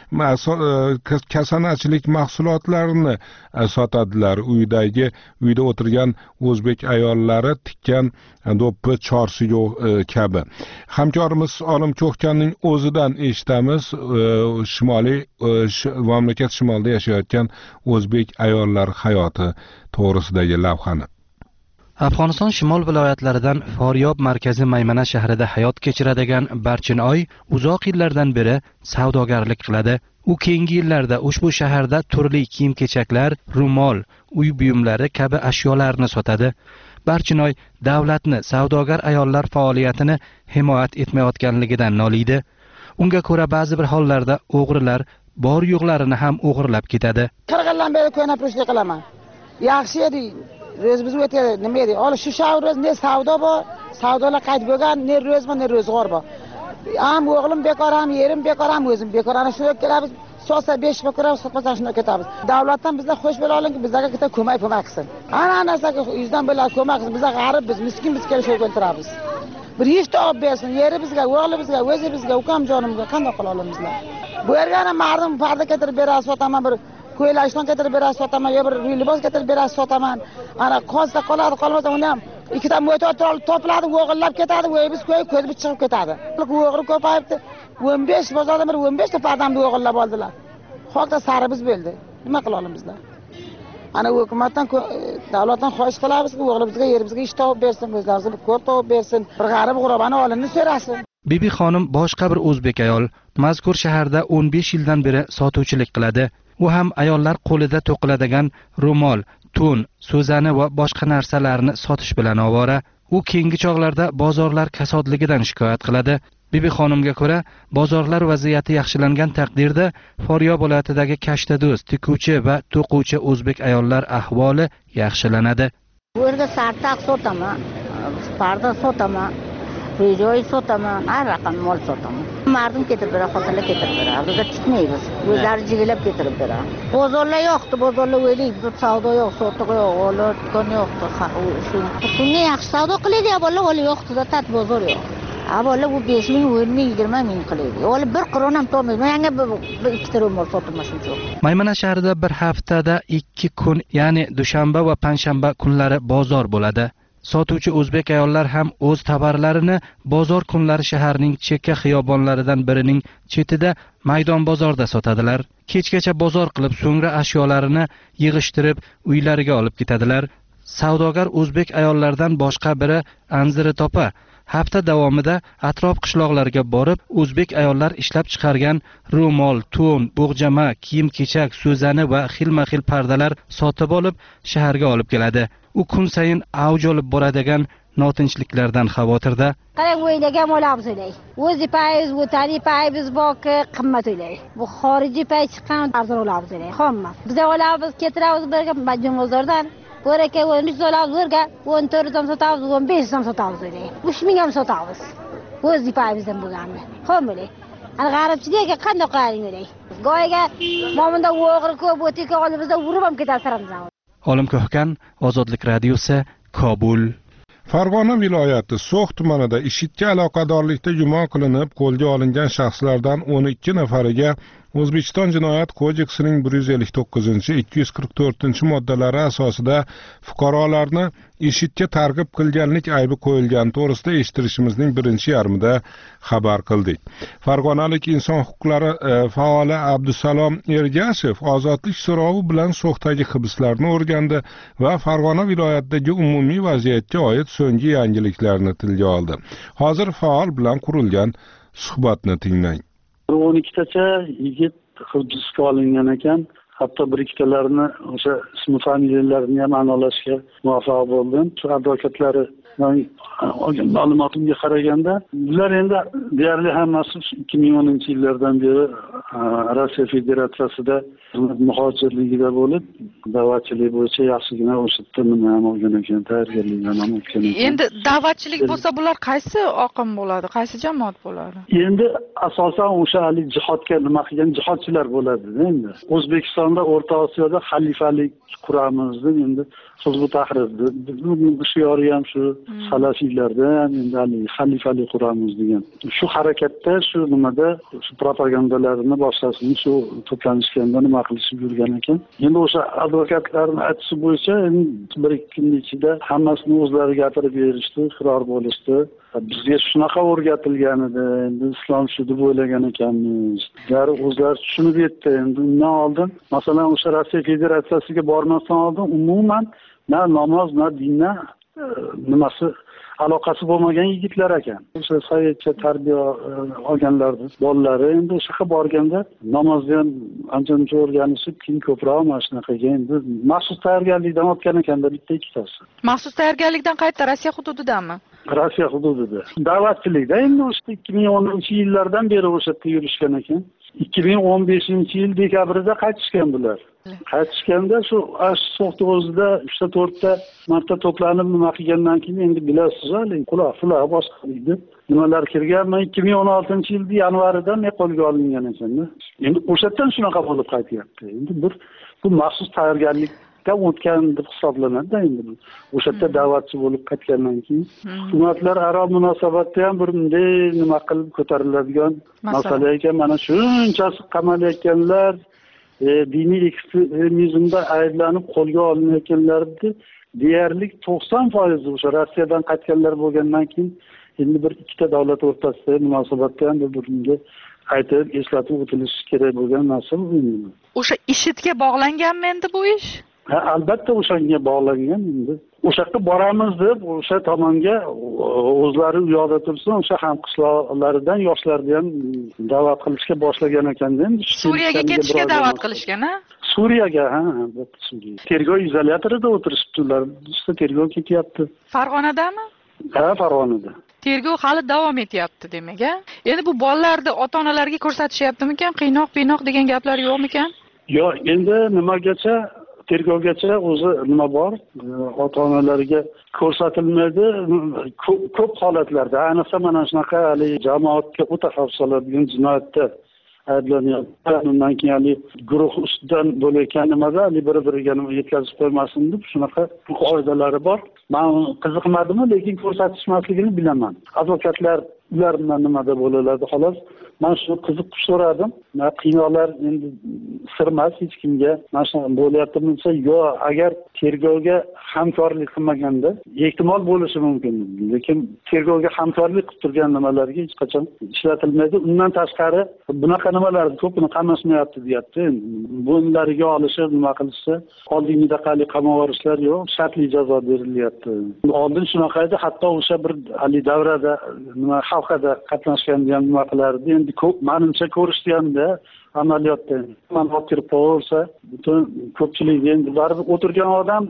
kasanachilik mahsulotlarini sotadilar. Uydagi uyda o'tirgan o'zbek ayollar tikkan do'ppi, chorsi kabi. Hamkorimiz Olim Cho'xchanning o'zidan eshitamiz shimoliy mamlakat shimolida yashayotgan o'zbek ayollar hayoti to'g'risidagi lavhani. Afg'oniston shimol viloyatlaridan Foryob markazi Maymana shahrida hayot kechiradigan Barchinoy uzoq yillardan beri savdogarlik qiladi. U keyingi yillarda ushbu shaharda turli kiyim-kechaklar, ro'mol, uy buyumlari kabi ashyolarni sotadi. Barchinoy davlatni savdogar ayollar faoliyatini himoya etmayotganligidan noliydi. Unga ko'ra ba'zi bir hollarda o'g'rilar bor yo'qlarini ham o'g'irlab ketadi. qirq yildan beri ko'na pushlik qilaman. Yaxshi edi. O'zimiz o'tadi, nima edi? Hozir shu shaharda ne savdo bor, savdolar qayt bo'lgan, ne ro'zma, ne ro'zg'or bor. Ham o'g'lim bekor, ham yerim bekor, ham o'zim bekor. Ana shu kelamiz, so'sa besh bekor, sotmasa shunda ketamiz. Davlatdan bizga xo'sh bo'la oling, bizga bitta ko'mak ko'mak qilsin. Ana narsaga yuzdan bo'lar ko'mak qilsin. Bizga g'arib, biz miskin, biz kelishib o'tiramiz. Bir ishni olib bersin, yeri bizga, o'g'li bizga, o'zi bizga, ukam jonimga qanday qila olamizlar? Bu yerga ana ma'lum farda keltirib berasiz, sotaman bir ko'ylashdan keltirib berasiz, sotaman, yo bir libos keltirib berasiz, sotaman. Ana qolsa qoladi, qolmasa uni ham ikkita motor topiladi, o'g'irlab ketadi, voy biz ko'yib ko'zib chiqib ketadi. O'g'ri ko'payibdi. o'n besh bozorda bir o'n besh ta odamni o'g'irlab oldilar. Xalqda sarimiz bo'ldi. Nima qila olamizlar? Ana hukumatdan, davlatdan xohish qilamiz, o'g'limizga, yerimizga ish topib bersin, o'zlarimizga ko'p topib bersin, bir g'arib g'urobani olinni so'rasin. Bibi xonim boshqa bir o'zbek ayol mazkur shaharda o'n besh yildan beri sotuvchilik qiladi. U ham ayollar qo'lida to'qiladigan ro'mol, to'n, so'zani va boshqa narsalarni sotish bilan ovora. U keyingi chog'larda bozorlar kasodligidan shikoyat qiladi. Bibi xonimga ko'ra, bozorlar vaziyati yaxshilangan taqdirda Foryob viloyatidagi kashtado'z, tikuvchi va to'quvchi o'zbek ayollar ahvoli yaxshilanadi. Bu yerda sartaq sotaman, parda sotaman, joy sotaman, har raqam mol sotaman. Mardum ketirib beradi, xotinlar ketirib beradi. Bizga tikmaymiz. O'zlari jigilab ketirib beradi. Bozorlar yo'qdi, bozorlar o'ylaydi, bu savdo yo'q, sotiq yo'q, olar do'kon yo'qdi. Shu shunga yaxshi savdo qiladi, bolalar hali yo'qdi-da, tat bozor yo'q. Avvalo bu besh ming, o'n ming, yigirma ming qiladi. Hali bir qiron ham topmaydi. Menga bir ikkita ro'mol sotdim shuncha. Maymana shahrida bir haftada ikki kun, ya'ni dushanba va panshanba kunlari bozor bo'ladi. Sotuvchi o'zbek ayollar ham o'z tovarlarini bozor kunlari shaharning chekka xiyobonlaridan birining chetida maydon bozorda sotadilar. Kechgacha bozor qilib, so'ngra ashyolarini yig'ishtirib uylariga olib ketadilar. savdogar o'zbek ayollaridan boshqa biri Anziri topa hafta davomida atrof qishloqlarga borib, o'zbek ayollar ishlab chiqargan ro'mol, to'n, bo'g'jama, kiyim-kechak, so'zani va xilma-xil pardalar sotib olib, shaharga olib keladi. U kun sayin avj olib boradigan notinchliklardan xavotirda. Qarang, o'ylagan olamiz o'ylay. O'zi payimiz, o'tani payimiz borki, qimmat o'ylay. Bu xorijiy pay chiqqan arzon olamiz o'ylay. Hamma. Biz olamiz, ketiramiz birga Majnun bozordan. Bir aka o'n uch olamiz birga, o'n to'rt ham sotamiz, o'n besh ham sotamiz o'ylay. uch ming ham sotamiz. O'zi payimizdan bo'lganmi? Hamma o'ylay. Ana g'aribchilikka qanday qilaring o'ylay. Go'yaga momunda o'g'ri ko'p o'tika olimizda urib ham ketaramiz. Olim Ko'hkan, Ozodlik radiosi, Kobul. Farg'ona viloyati So'x tumanida IShIDga aloqadorlikda gumon qilinib qo'lga olingan shaxslardan o'n ikki nafariga O'zbekiston Jinoyat kodeksining bir yuz ellik to'qqizinchi ikki yuz qirq to'rtinchi moddalari asosida fuqarolarni IShIDga targ'ib qilganlik aybi qo'yilgani to'g'risida eshittirishimizning birinchi yarmida xabar qildik. Farg'onalik inson huquqlari e, faoli Abdusalom Ergashev ozodlik so'rovi bilan So'xdagi hibslarni o'rgandi va Farg'ona viloyatidagi umumiy vaziyatga oid so'nggi yangiliklarni tilga oldi. Hozir faol bilan qurilgan suhbatni tinglang. o'n ikkitacha yigit hibsga olingan ekan. Hatto bir ikkitalarini o'sha ismi familiyalarini ham aniqlashga muvaffaq bo'ldim. Shu advokatlari olgan ma'lumotimga qaraganda, bular endi deyarli hammasi ikki ming o'ninchi yillardan beri Rossiya Federatsiyasida muhojirligida bo'lib, da'vatchilik bo'yicha yaxshigina o'sha nima ham olgan ekan, tayyorgarlikdan ham o'tgan ekan. Endi da'vatchilik bo'lsa, bular qaysi oqim bo'ladi, qaysi jamoat bo'ladi? Endi asosan o'sha hali jihodga nima qilgan jihodchilar bo'ladi endi. O'zbekistonda, O'rta Osiyoda xalifalik quramiz deb endi Hizb Tahrir bu shiori ham shu salafiylarda ham endi hali xalifalik quramiz degan. Shu harakatda, shu nimada shu propagandalarini boshlashni shu to'planishganda nima qilishib yurgan ekan. Endi o'sha advokatlarning aytishi bo'yicha bir ikki kun ichida hammasini o'zlari gapirib berishdi, iqror bo'lishdi. Bizga shunaqa o'rgatilgan edi, endi islom shu deb o'ylagan ekanmiz. Ular o'zlari tushunib yetdi. Endi undan oldin, masalan, o'sha Rossiya Federatsiyasiga bormasdan oldin umuman na namoz, na dindan nimasi aloqasi bo'lmagan yigitlar ekan. O'sha sovetcha tarbiya olganlarning bolalari endi o'sha yerga borganda namozni ham ancha-muncha o'rganishib, keyin ko'proq mana shunaqaga endi maxsus tayyorgarlikdan o'tgan ekanda bitta ikkitasi. Maxsus tayyorgarlikdan qayerda? Rossiya hududidanmi? Rossiya hududida. Da'vatchilikda endi o'sha ikki ming o'ninchi yillardan beri o'sha yerda yurishgan ekan. ikki ming o'n beshinchi yil dekabrida qaytishgan bular. Qaytishganda shu So'xda o'zida uchta to'rtta marta to'planib nima qilgandan keyin endi bilasiz, quloq fular boshqa edi. Nimalar kirgan? ikki ming o'n oltinchi yilning yanvarida men qo'lga olingan ekan-da. Endi o'shadan shunaqa bo'lib qaytyapti. Endi bir bu maxsus tayyorgarlikdan o'tgan deb hisoblanadi endi bu. O'sha yerda da'vatchi bo'lib qaytgandan keyin hukumatlararo munosabatda ham bir bunday nima qilib ko'tariladigan masala ekan. Mana shunchasi qamalayotganlar, e, diniy ekstremizmda ayblanib qo'lga olinayotganlarni deyarli to'qson foiz o'sha Rossiyadan qaytganlar bo'lgandan keyin endi bir ikkita davlat o'rtasidagi munosabatda ham bir-biriga aytib eslatib o'tilishi kerak bo'lgan narsa bu. O'sha IShIDga bog'langanmi endi bu ish? Ha, albatta o'shanga bog'langan endi. O'sha yerga boramiz deb o'sha tomonga o'zlari u yoqda tursin, o'sha ham qishloqlaridan yoshlarni ham da'vat qilishga boshlagan ekanda endi. Suriyaga ketishga da'vat qilishgan, ha? Suriyaga, ha, albatta Suriya. Tergov izolyatorida o'tirishibdi ular. Bizda tergov ketyapti. Farg'onadami? Ha, Farg'onada. Tergov hali davom etyapti demak, a? Endi bu bolalarni ota-onalarga ko'rsatishyaptimikan? Qiynoq-piynoq degan gaplar yo'qmikan? Yo'q, endi nimagacha tergovgacha o'zi nima bor? Ota-onalarga ko'rsatilmaydi. Ko'p holatlarda, ayniqsa mana shunaqa hali jamoatga o'ta xavf soladigan jinoyatda ayblanayotgan, undan keyin hali guruh ustidan bo'layotgan nimada hali bir-biriga nima yetkazib qo'ymasin deb shunaqa qoidalari bor. Men qiziqmadimmi, lekin ko'rsatishmasligini bilaman. Advokatlar ular bilan nimada bo'ladi, xolos man shuni qiziqib so'radim. Qiynoqlar endi sir emas hech kimga. Mana shunaqa bo'lyaptimi desa, yo'q, agar tergovga hamkorlik qilmaganda ehtimol bo'lishi mumkin. Lekin tergovga hamkorlik qilib turgan nimalarga hech qachon ishlatilmaydi. Undan tashqari bunaqa nimalar ko'pini qamashmayapti deyapti. Bunlariga olishib nima qilishsa, oldingida qali qamab yuborishlar yo'q, shartli jazo berilyapti. Oldin shunaqa edi, hatto o'sha bir ali davrada nima xalqada qatnashganda ham nima qilardi. Endi ko'p menimcha ko'rishdi hamda amaliyotda. Man olib kirib qo'ysa, butun ko'pchilik endi baribir o'tirgan odam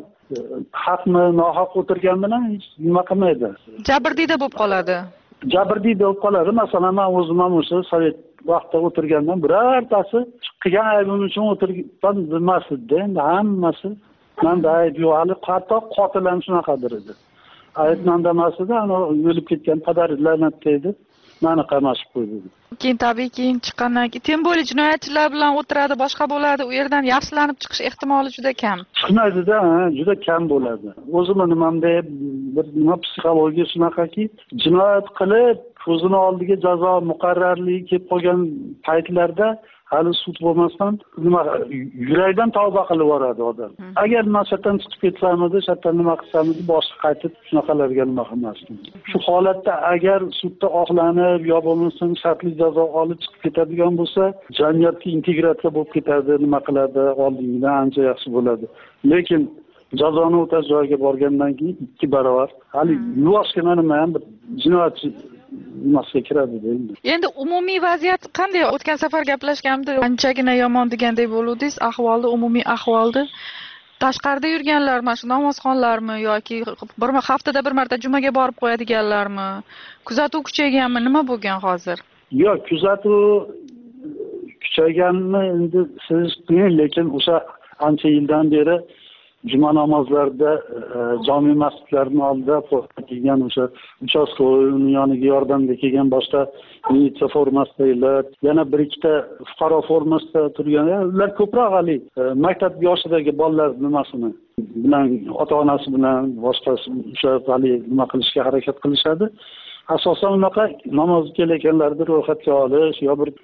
haqmi, nohaq o'tirgan bilan hech nima qilmaydi. Jabrdiyda bo'lib qoladi. Jabrdiyda bo'lib qoladi. Masalan, men o'zim ham o'sha sovet vaqtda o'tirgandan birortasi qilgan aybim uchun o'tirgan bilmasdi. Endi hammasi menda ayb yo'q. Hali hatto qotil ham shunaqadir edi. Ayb menda emasdi, ana o'lib ketgan padarlarnat edi. Meni qamashib qo'ydi. Keyin tabiiy keyin chiqqandan keyin tem bo'li jinoyatchilar bilan o'tiradi, boshqa bo'ladi. U yerdan yaxshilanib chiqish ehtimoli juda kam. Chiqmaydi-da, juda kam bo'ladi. O'zimni nimamda bir nima psixologiya shunaqaki, jinoyat qilib o'zini oldiga jazo muqarrarligi kelib qolgan paytlarda hali sud bo'lmasdan nima yurakdan tavba qilib yuboradi odam. Agar mashaqqatdan chiqib ketsamidi, shatdan nima qilsamidi, boshqa qaytib shunaqalarga nima qilmasdim. Shu holatda agar sudda oqlanib yo bo'lmasam shartli jazo olib chiqib ketadigan bo'lsa, jamiyatga integratsiya bo'lib ketadi, nima qiladi, oldingidan ancha yaxshi bo'ladi. Lekin jazoni o'tash joyiga borgandan keyin ikki barobar hali yuvoshgina nima ham bir jinoyatchi nimasiga kiradi endi. Endi umumiy vaziyat qanday? O'tgan safar gaplashganimda anchagina yomon degandek bo'luvdingiz, ahvolni, umumiy ahvolni. Tashqarida yurganlar, mana shu namozxonlarmi yoki bir haftada bir marta jumaga borib qo'yadiganlarmi? Kuzatuv kuchayganmi? Nima bo'lgan hozir? Yo'q, kuzatuv kuchayganmi endi siz qiyin, lekin o'sha ancha yildan beri juma namozlarida jami masjidlarning oldida kelgan o'sha uchastkovoy uni yoniga yordamga kelgan boshqa militsiya formasidaglar, yana bir ikkita fuqaro formasida turgan, ular ko'proq hali maktab yoshidagi bolalar nimasini bilan ota-onasi bilan boshqasi o'sha hali nima qilishga harakat qilishadi. Asosan unaqa namoz kelayotganlarni ro'yxatga olish yo bir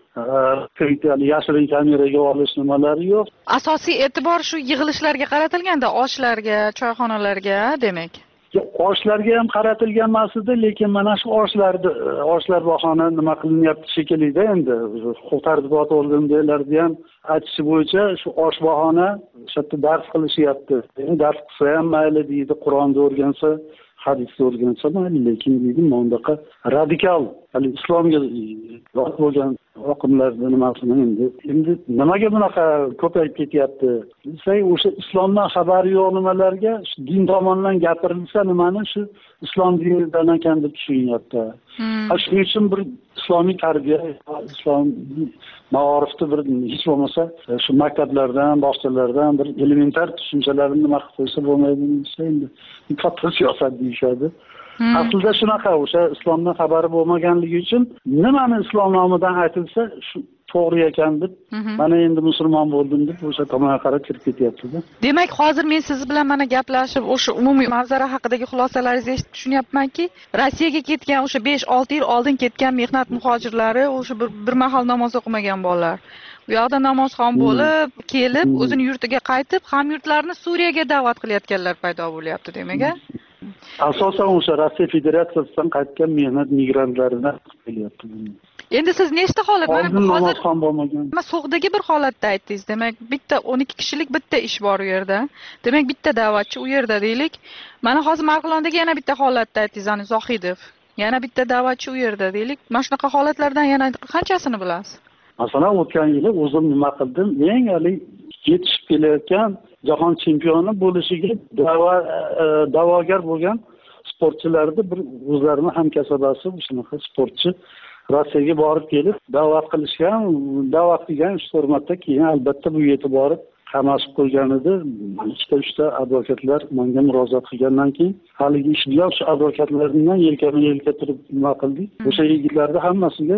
yashirin kameraga olish nimalari yo'q. Asosiy e'tibor shu yig'ilishlarga qaratilganda, oshlarga, choyxonalarga, demak. Oshlarga ham qaratilgan emas edi, lekin mana shu oshlarni, oshlar bahona nima qilinyapti shekilli-da endi. Huquq-tartibot organlari ham aytishi bo'yicha shu osh bahona o'sha yerda dars qilishyapti. Endi dars qilsa ham mayli deydi, Qur'onni o'rgansa, hadisni o'rgansa mayli, lekin deydi, bundaqa radikal, hali islomga zot bo'lgan oqimlarni nimasini endi endi nimaga bunaqa ko'payib ketyapti? Desak, o'sha islomdan xabari yo'q nimalarga din tomonidan gapirilsa, nimani shu islom dinidan ekan deb tushunyapti. Shuning uchun bir islomiy tarbiya, islom ma'orifni bir hech bo'lmasa shu maktablardan, bog'chalardan bir elementar tushunchalarni nima qilib qo'ysa bo'lmaydimi desa, endi katta siyosat deyishadi. Aslida shunaqa, o'sha islomdan xabari bo'lmaganligi uchun nimani islom nomidan aytilsa, shu to'g'ri ekan deb, mana endi musulmon bo'ldim deb o'sha tomonga qarab kirib ketyapti-da. Demak, hozir men siz bilan mana gaplashib, o'sha umumiy manzara haqidagi xulosalaringizni eshitib tushunyapmanki, Rossiyaga ketgan o'sha besh olti yil oldin ketgan mehnat muhojirlari, o'sha bir, bir mahal namoz o'qimagan bolalar. Bu yoqda namozxon bo'lib, kelib, o'zini yurtiga qaytib, hamyurtlarini Suriyaga da'vat qilayotganlar paydo bo'lyapti, demak-a? Asosan o'sha Rossiya Federatsiyasidan qaytgan mehnat migrantlaridan kelyapti. Endi siz nechta holat? Mana bu hozir ham bo'lmagan. Mana So'g'dagi bir holatda aytdingiz. Demak, bitta o'n ikki kishilik bitta ish bor u yerda. Demak, bitta da'vatchi u yerda deylik. Mana hozir Marg'ilondagi yana bitta holatda aytdingiz, ani Zohidov. Yana bitta da'vatchi u yerda deylik. Mana shunaqa holatlardan yana qanchasini bilasiz? Masalan, o'tgan yili o'zim nima qildim? Eng hali yetishib kelayotgan jahon chempioni bo'lishiga da'vogar bo'lgan sportchilarni bir o'zlarini hamkasabasi shunaqa sportchi Rossiyaga borib kelib da'vat qilishgan, da'vat qilgan uch to'rt marta, keyin albatta bu yetib borib qamashib qo'ygan edi. Ikkita uchta advokatlar menga murojaat qilgandan keyin haligi ishni ham shu advokatlardan yelkama yelka turib nima qildik. O'sha yigitlarning hammasiga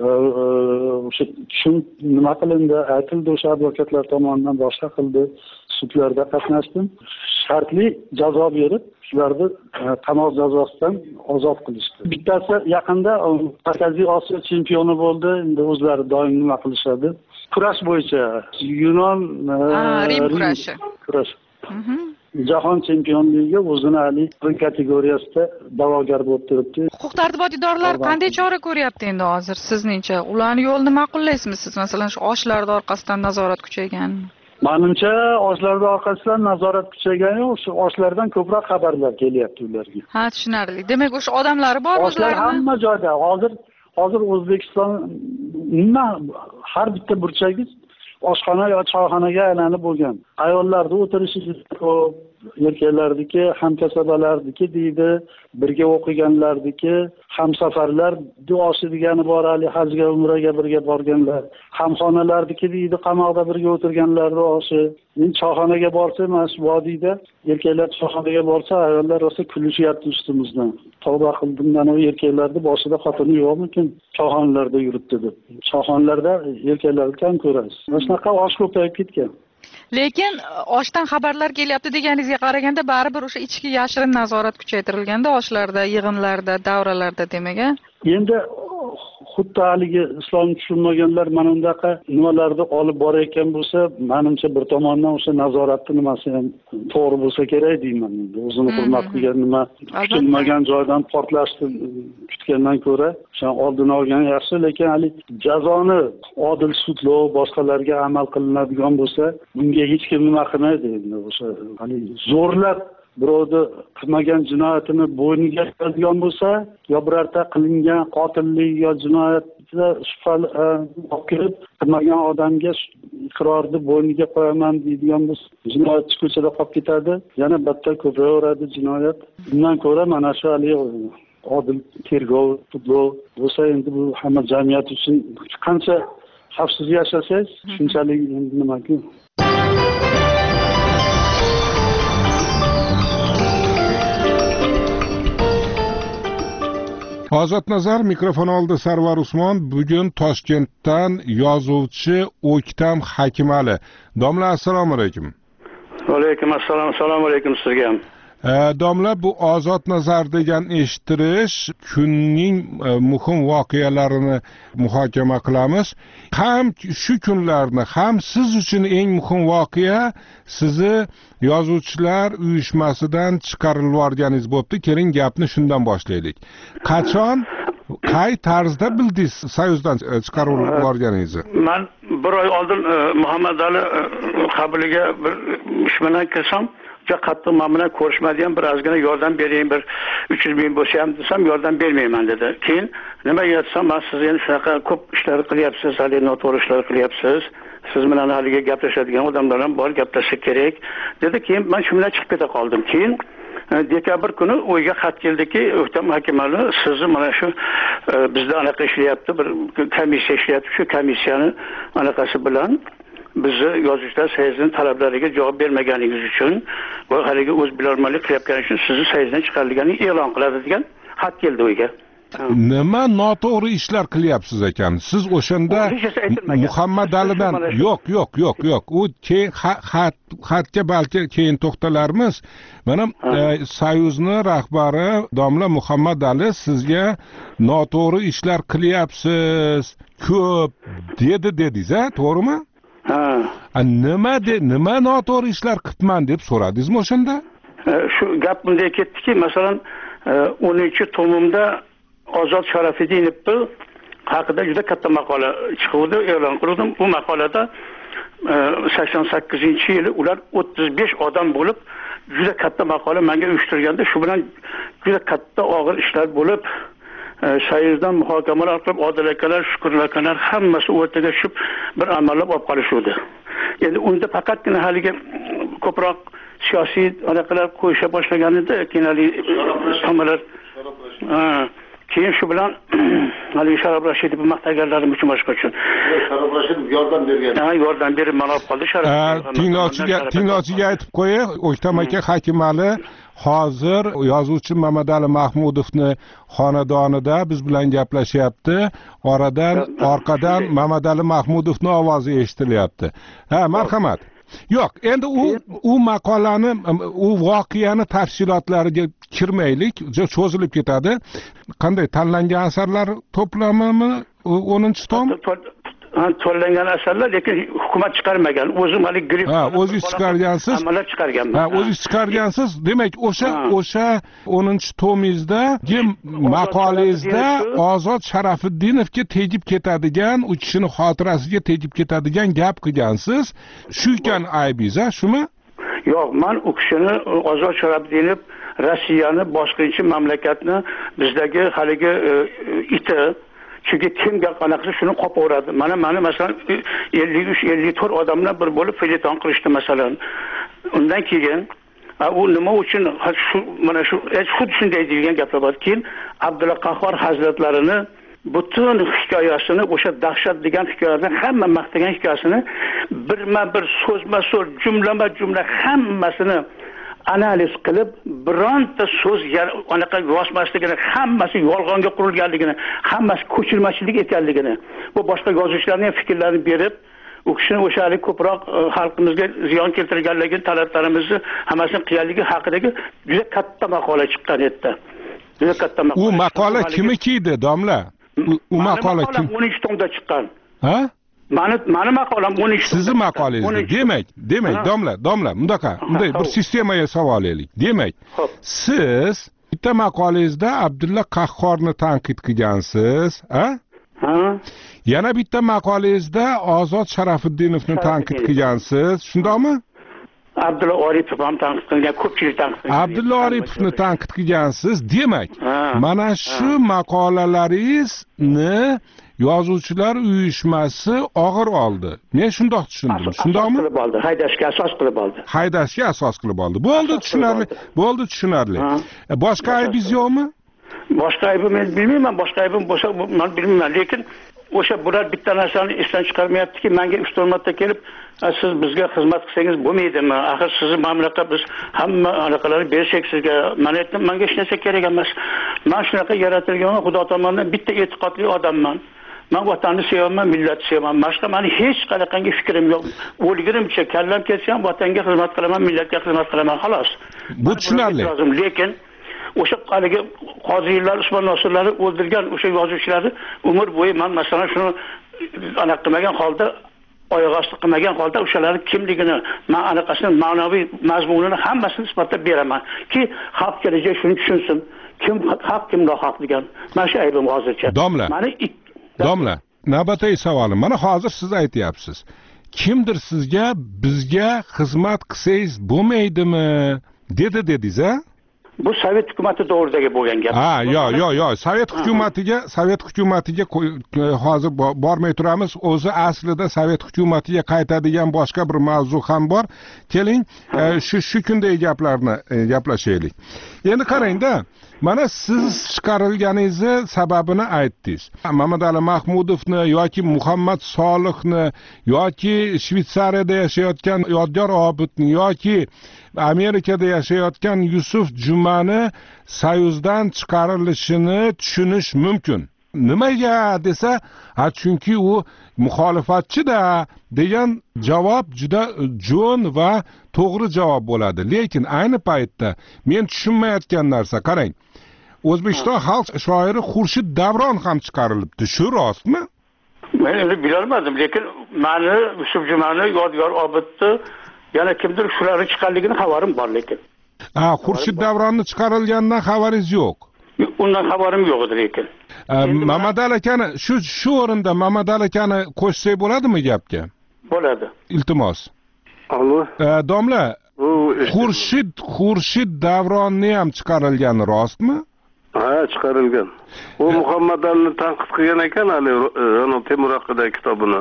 o'sha tushun nima qilindi, aytildi, o'sha advokatlar tomonidan boshqa qildi. sudlarda qatnashdim. Shartli jazo berib, shularni qamoq jazosidan ozod qilishdi. Bittasi yaqinda Markaziy Osiyo chempioni bo'ldi. Endi o'zlari doim nima qilishadi? Kurash bo'yicha Yunon Rim kurashi. Kurash. Jahon chempionligiga o'zini ali kategoriyasida da'vogar bo'lib turibdi. Huquq tartibot idoralari qanday chora ko'ryapti endi hozir sizningcha? Ularning yo'lini ma'qullaysizmi siz? Masalan, shu oshlarda orqasidan nazorat kuchaygan. Menimcha oshlarda orqasidan nazorat kuchaygan yo'q, shu oshlardan ko'proq xabarlar kelyapti ularga. Ha, tushunarli. Demak, o'sha odamlari bor o'zlarini. Oshlar hamma joyda. Hozir hozir O'zbekiston nima har bitta burchagi oshxona yo choyxonaga aylanib bo'lgan. Ayollarda o'tirishi ko'p, erkaklardiki, hamkasabalardiki deydi, birga o'qiganlardiki, hamsafarlar duosi degani bor, ali hajga, umraga birga borganlar, hamxonalardiki deydi, qamoqda birga o'tirganlar duosi. Men choyxonaga borsam, mana shu vodiyda erkaklar choyxonaga borsa, ayollar rosa kulishyapti ustimizdan. Tavba qildim, mana u erkaklarning boshida xotini yo'qmikin, choyxonalarda yuribdi deb. Choyxonalarda erkaklarni kam ko'rasiz. Mana shunaqa osh ko'payib ketgan. Lekin oshdan xabarlar kelyapti deganingizga qaraganda baribir o'sha ichki yashirin nazorat kuchaytirilganda oshlarda, yig'inlarda, davralarda demak a? Endi xuddi haligi islom tushunmaganlar mana bundaqa nimalarni olib borayotgan bo'lsa, menimcha bir tomondan o'sha nazoratni nimasi ham to'g'ri bo'lsa kerak deyman. O'zini hurmat qilgan nima kutilmagan joydan portlashni kutgandan ko'ra, o'sha oldini olgan yaxshi, lekin hali jazoni odil sudlov boshqalarga amal qilinadigan bo'lsa, bunga hech kim nima qilmaydi endi. O'sha hali zo'rlab birovni qilmagan jinoyatini bo'yniga qo'yadigan bo'lsa, yo birorta qilingan qotillik yo jinoyatda shubhali olib kelib qilmagan odamga iqrorni bo'yniga qo'yaman deydigan bo'lsa, jinoyatchi ko'chada qolib ketadi, yana battar ko'payaveradi jinoyat. Bundan ko'ra mana shu odil tergov, sudlov bo'lsa, endi bu hamma jamiyat uchun qancha xavfsiz yashasangiz, shunchalik nimaki. Ozod Nazar mikrofon oldi. Sarvar Usmon bugun Toshkentdan yozuvchi O'ktam Hakimali. Domla, assalomu alaykum. Va alaykum assalom. Assalomu alaykum sizga ham. Domla, bu Ozod Nazar degan eshittirish kunning muhim voqealarini muhokama qilamiz. Ham shu kunlarni, ham siz uchun eng muhim voqea sizni yozuvchilar uyushmasidan chiqarilib yuborganingiz bo'pti. Keling gapni shundan boshlaylik. Qachon, qay tarzda bildingiz Soyuzdan chiqarib yuborganingizni? Men bir oy oldin Muhammad Ali qabriga bir ish bilan kirsam, juda qattiq men bilan ko'rishmadigan, bir ozgina yordam bering, bir uch yuz ming bo'lsa ham desam yordam bermayman dedi. Keyin nima yotsam, men siz endi shunaqa ko'p ishlar qilyapsiz, hali noto'g'ri ishlar qilyapsiz. Siz bilan haliga gaplashadigan odamlar ham bor, gaplashsak kerak dedi. Keyin men shu bilan chiqib keta qoldim. Keyin dekabr kuni o'yga xat keldiki, O'ktam Hakimali sizni mana shu bizda anaqa ishlayapti, bir komissiya ishlayapti, shu komissiyani anaqasi bilan bizni yozuvchilar sayzining talablariga javob bermaganingiz uchun va haliga o'z bilarmonlik qilayotganingiz uchun sizni sayzdan chiqarilganini e'lon qiladi degan xat keldi o'yga. Nima noto'g'ri ishlar qilyapsiz ekan? Siz o'shanda Muhammad Alidan yo'q, yo'q, yo'q, yo'q. U keyin xat xatga balki keyin to'xtalarmiz. Mana Soyuzni rahbari domla Muhammad Ali sizga noto'g'ri ishlar qilyapsiz, ko'p dedi dedingiz-a, to'g'rimi? Ha. Nima de, nima noto'g'ri ishlar qilibman deb so'radingizmi o'shanda? Shu gap bunday ketdiki, masalan, o'ninchi tomimda Ozod Sharafidinov haqida juda katta maqola chiqdi, e'lon qildim. Bu maqolada sakson sakkizinchi yili ular o'ttiz besh odam bo'lib juda katta maqola menga uyushtirganda, shu bilan juda katta og'ir ishlar bo'lib, Soyuzdan muhokamalar qilib, Odil akalar, Shukur akalar hammasi o'rtaga tushib bir amallab olib qolishdi. Endi unda faqatgina haliga ko'proq siyosiy anaqalar qo'yisha boshlagan edi, keyin tomonlar keyin shu bilan hali Sharob Rashidov maqtaganlarim uchun boshqa uchun Sharob Rashidov yordam bergan. Ha, yordam berib mana olib qoldi Sharob. Tinglovchiga tinglovchiga aytib qo'yay, O'ktam aka Hakimali hozir yozuvchi Mamadali Mahmudovni xonadonida biz bilan gaplashyapti. Oradan orqadan Mamadali Mahmudovning ovozi eshitilyapti. Ha, marhamat. yo'q, endi u u maqolani, u voqeani tafsilotlariga kirmaylik, cho'zilib ketadi. Qanday tanlangan asarlar to'plamimi o'ninchi tom? To'langan asarlar, lekin hukumat chiqarmagan. O'zim hali grif. Ha, o'zingiz chiqargansiz. Amalar chiqarganman. Ha, o'zingiz chiqargansiz. Demak, o'sha o'sha o'ninchi tomingizda maqolangizda Ozod Sharafiddinovga tegib ketadigan, u kishining xotirasiga tegib ketadigan gap qilgansiz. Shu ekan aybingiz, ha, shumi? Yo'q, men u kishini Ozod Sharafiddinov Rossiyani boshqacha mamlakatni bizdagi haligi iti chunki kimga qanaqa shuni qopaveradi. Mana meni masalan ellik uch ellik to'rt odamlar bir bo'lib feleton qilishdi masalan. Undan keyin u nima uchun shu mana shu xuddi shunday deyilgan gaplar bor. Keyin Abdulla Qahhor hazratlarini butun hikoyasini, o'sha dahshat degan hikoyalardan hamma maqtagan hikoyasini birma-bir so'zma so'z, jumlama-jumla hammasini analiz qilib, bironta so'z anaqa yozmasligini, hammasi yolg'onga qurilganligini, hammasi ko'chirmachilik ekanligini, bu boshqa yozuvchilarning fikrlarini berib, u kishini o'shalik ko'proq xalqimizga ziyon keltirganligini, talablarimizni hammasini qilganligi haqidagi juda katta maqola chiqqan edi. Juda katta maqola. U maqola kimniki edi, domla? U maqola kim? o'ninchi tomda chiqqan. Ha? Mani mani maqolam o'ninchi. Sizni maqolangiz. Demak, demak, domla, domla, bundaqa, bunday bir sistemaga savol eling. Demak, siz bitta maqolangizda Abdulla Qahhorni tanqid qilgansiz, ha? Ha? Yana bitta maqolangizda Ozod Sharafiddinovni tanqid qilgansiz, shundaqmi? Abdulla Oripov ham tanqid qilgan, ko'pchilik tanqid qilgan. Abdulla Oripovni tanqid qilgansiz. Demak, mana shu maqolalaringizni Yozuvchilar uyushmasi og'ir oldi. Men shundoq tushundim. Shundaqmi? Qilib oldi. Haydashga asos qilib oldi. Haydashga asos qilib oldi. Bo'ldi, tushunarli. Bo'ldi, tushunarli. Boshqa aybingiz yo'qmi? Boshqa aybim men bilmayman. Boshqa aybim bo'lsa men bilmayman. Lekin o'sha bular bitta narsani esdan chiqarmayaptiki, menga uch to'rt marta kelib, siz bizga xizmat qilsangiz bo'lmaydimi? Axir sizni mamlakat biz hamma anaqalarni bersak sizga. Men aytdim, menga hech narsa kerak emas. Men shunaqa yaratilgan Xudo tomonidan bitta e'tiqodli odamman. Men vatanni sevaman, millatni sevaman. Boshqa meni hech qanaqangi fikrim yo'q. O'lgirimcha kallam ketsa ham vatanga xizmat qilaman, millatga xizmat qilaman, xolos. Bu tushunarli. Lekin o'sha haligi qoziylar, Usmon Nosirlarni o'ldirgan o'sha yozuvchilarni umr bo'yi men masalan shuni aniq qilmagan holda, oyoq osti qilmagan holda o'shalarning kimligini, men anaqasini, ma'naviy mazmunini hammasini isbotlab beraman ki xalq kelajak shuni tushunsin. Kim haq, kim nohaq degan. Mana shu aybim hozircha. Domla. Meni Domla, navbatdagi savolim. Mana hozir siz aytyapsiz. Kimdir sizga bizga xizmat qilsangiz bo'lmaydimi dedi dedingiz, a? Bu Sovet hukumati davridagi bo'lgan gap. Ha, yo'q, yo'q, yo'q. Sovet hukumatiga, Sovet hukumatiga hozir bormay turamiz. O'zi aslida Sovet hukumatiga qaytadigan boshqa bir mavzu ham bor. Keling, shu shu kundagi gaplarni gaplashaylik. Endi qarang-da, mana siz chiqarilganingizni sababini aytdingiz. Mamadali Mahmudovni yoki Muhammad Solihni yoki Shvetsariyada yashayotgan Yodgor Obidni yoki Amerikada yashayotgan Yusuf Jumani Soyuzdan chiqarilishini tushunish mumkin. Nimaga desa, ha chunki u muxolifatchi-da degan javob juda jo'n va to'g'ri javob bo'ladi. Lekin ayni paytda men tushunmayotgan narsa, qarang. O'zbekiston xalq shoiri Xurshid Davron ham chiqarilibdi. Shu rostmi? Men endi bilolmadim, lekin meni Yusuf Jumani, Yodgor Obidni yana kimdir shularni chiqqanligini xabarim bor lekin. Ha, Xurshid Davronni chiqarilganidan xabaringiz yo'q. Undan xabarim yo'q edi lekin. Mamadali akani shu shu o'rinda Mamadali akani qo'shsak bo'ladimi gapga? Bo'ladi. Iltimos. Allo. Domla, Xurshid Xurshid Davronni ham chiqarilgani rostmi? Ha, chiqarilgan. U Muhammad Alini tanqid qilgan ekan, hali ana Temur haqidagi kitobini.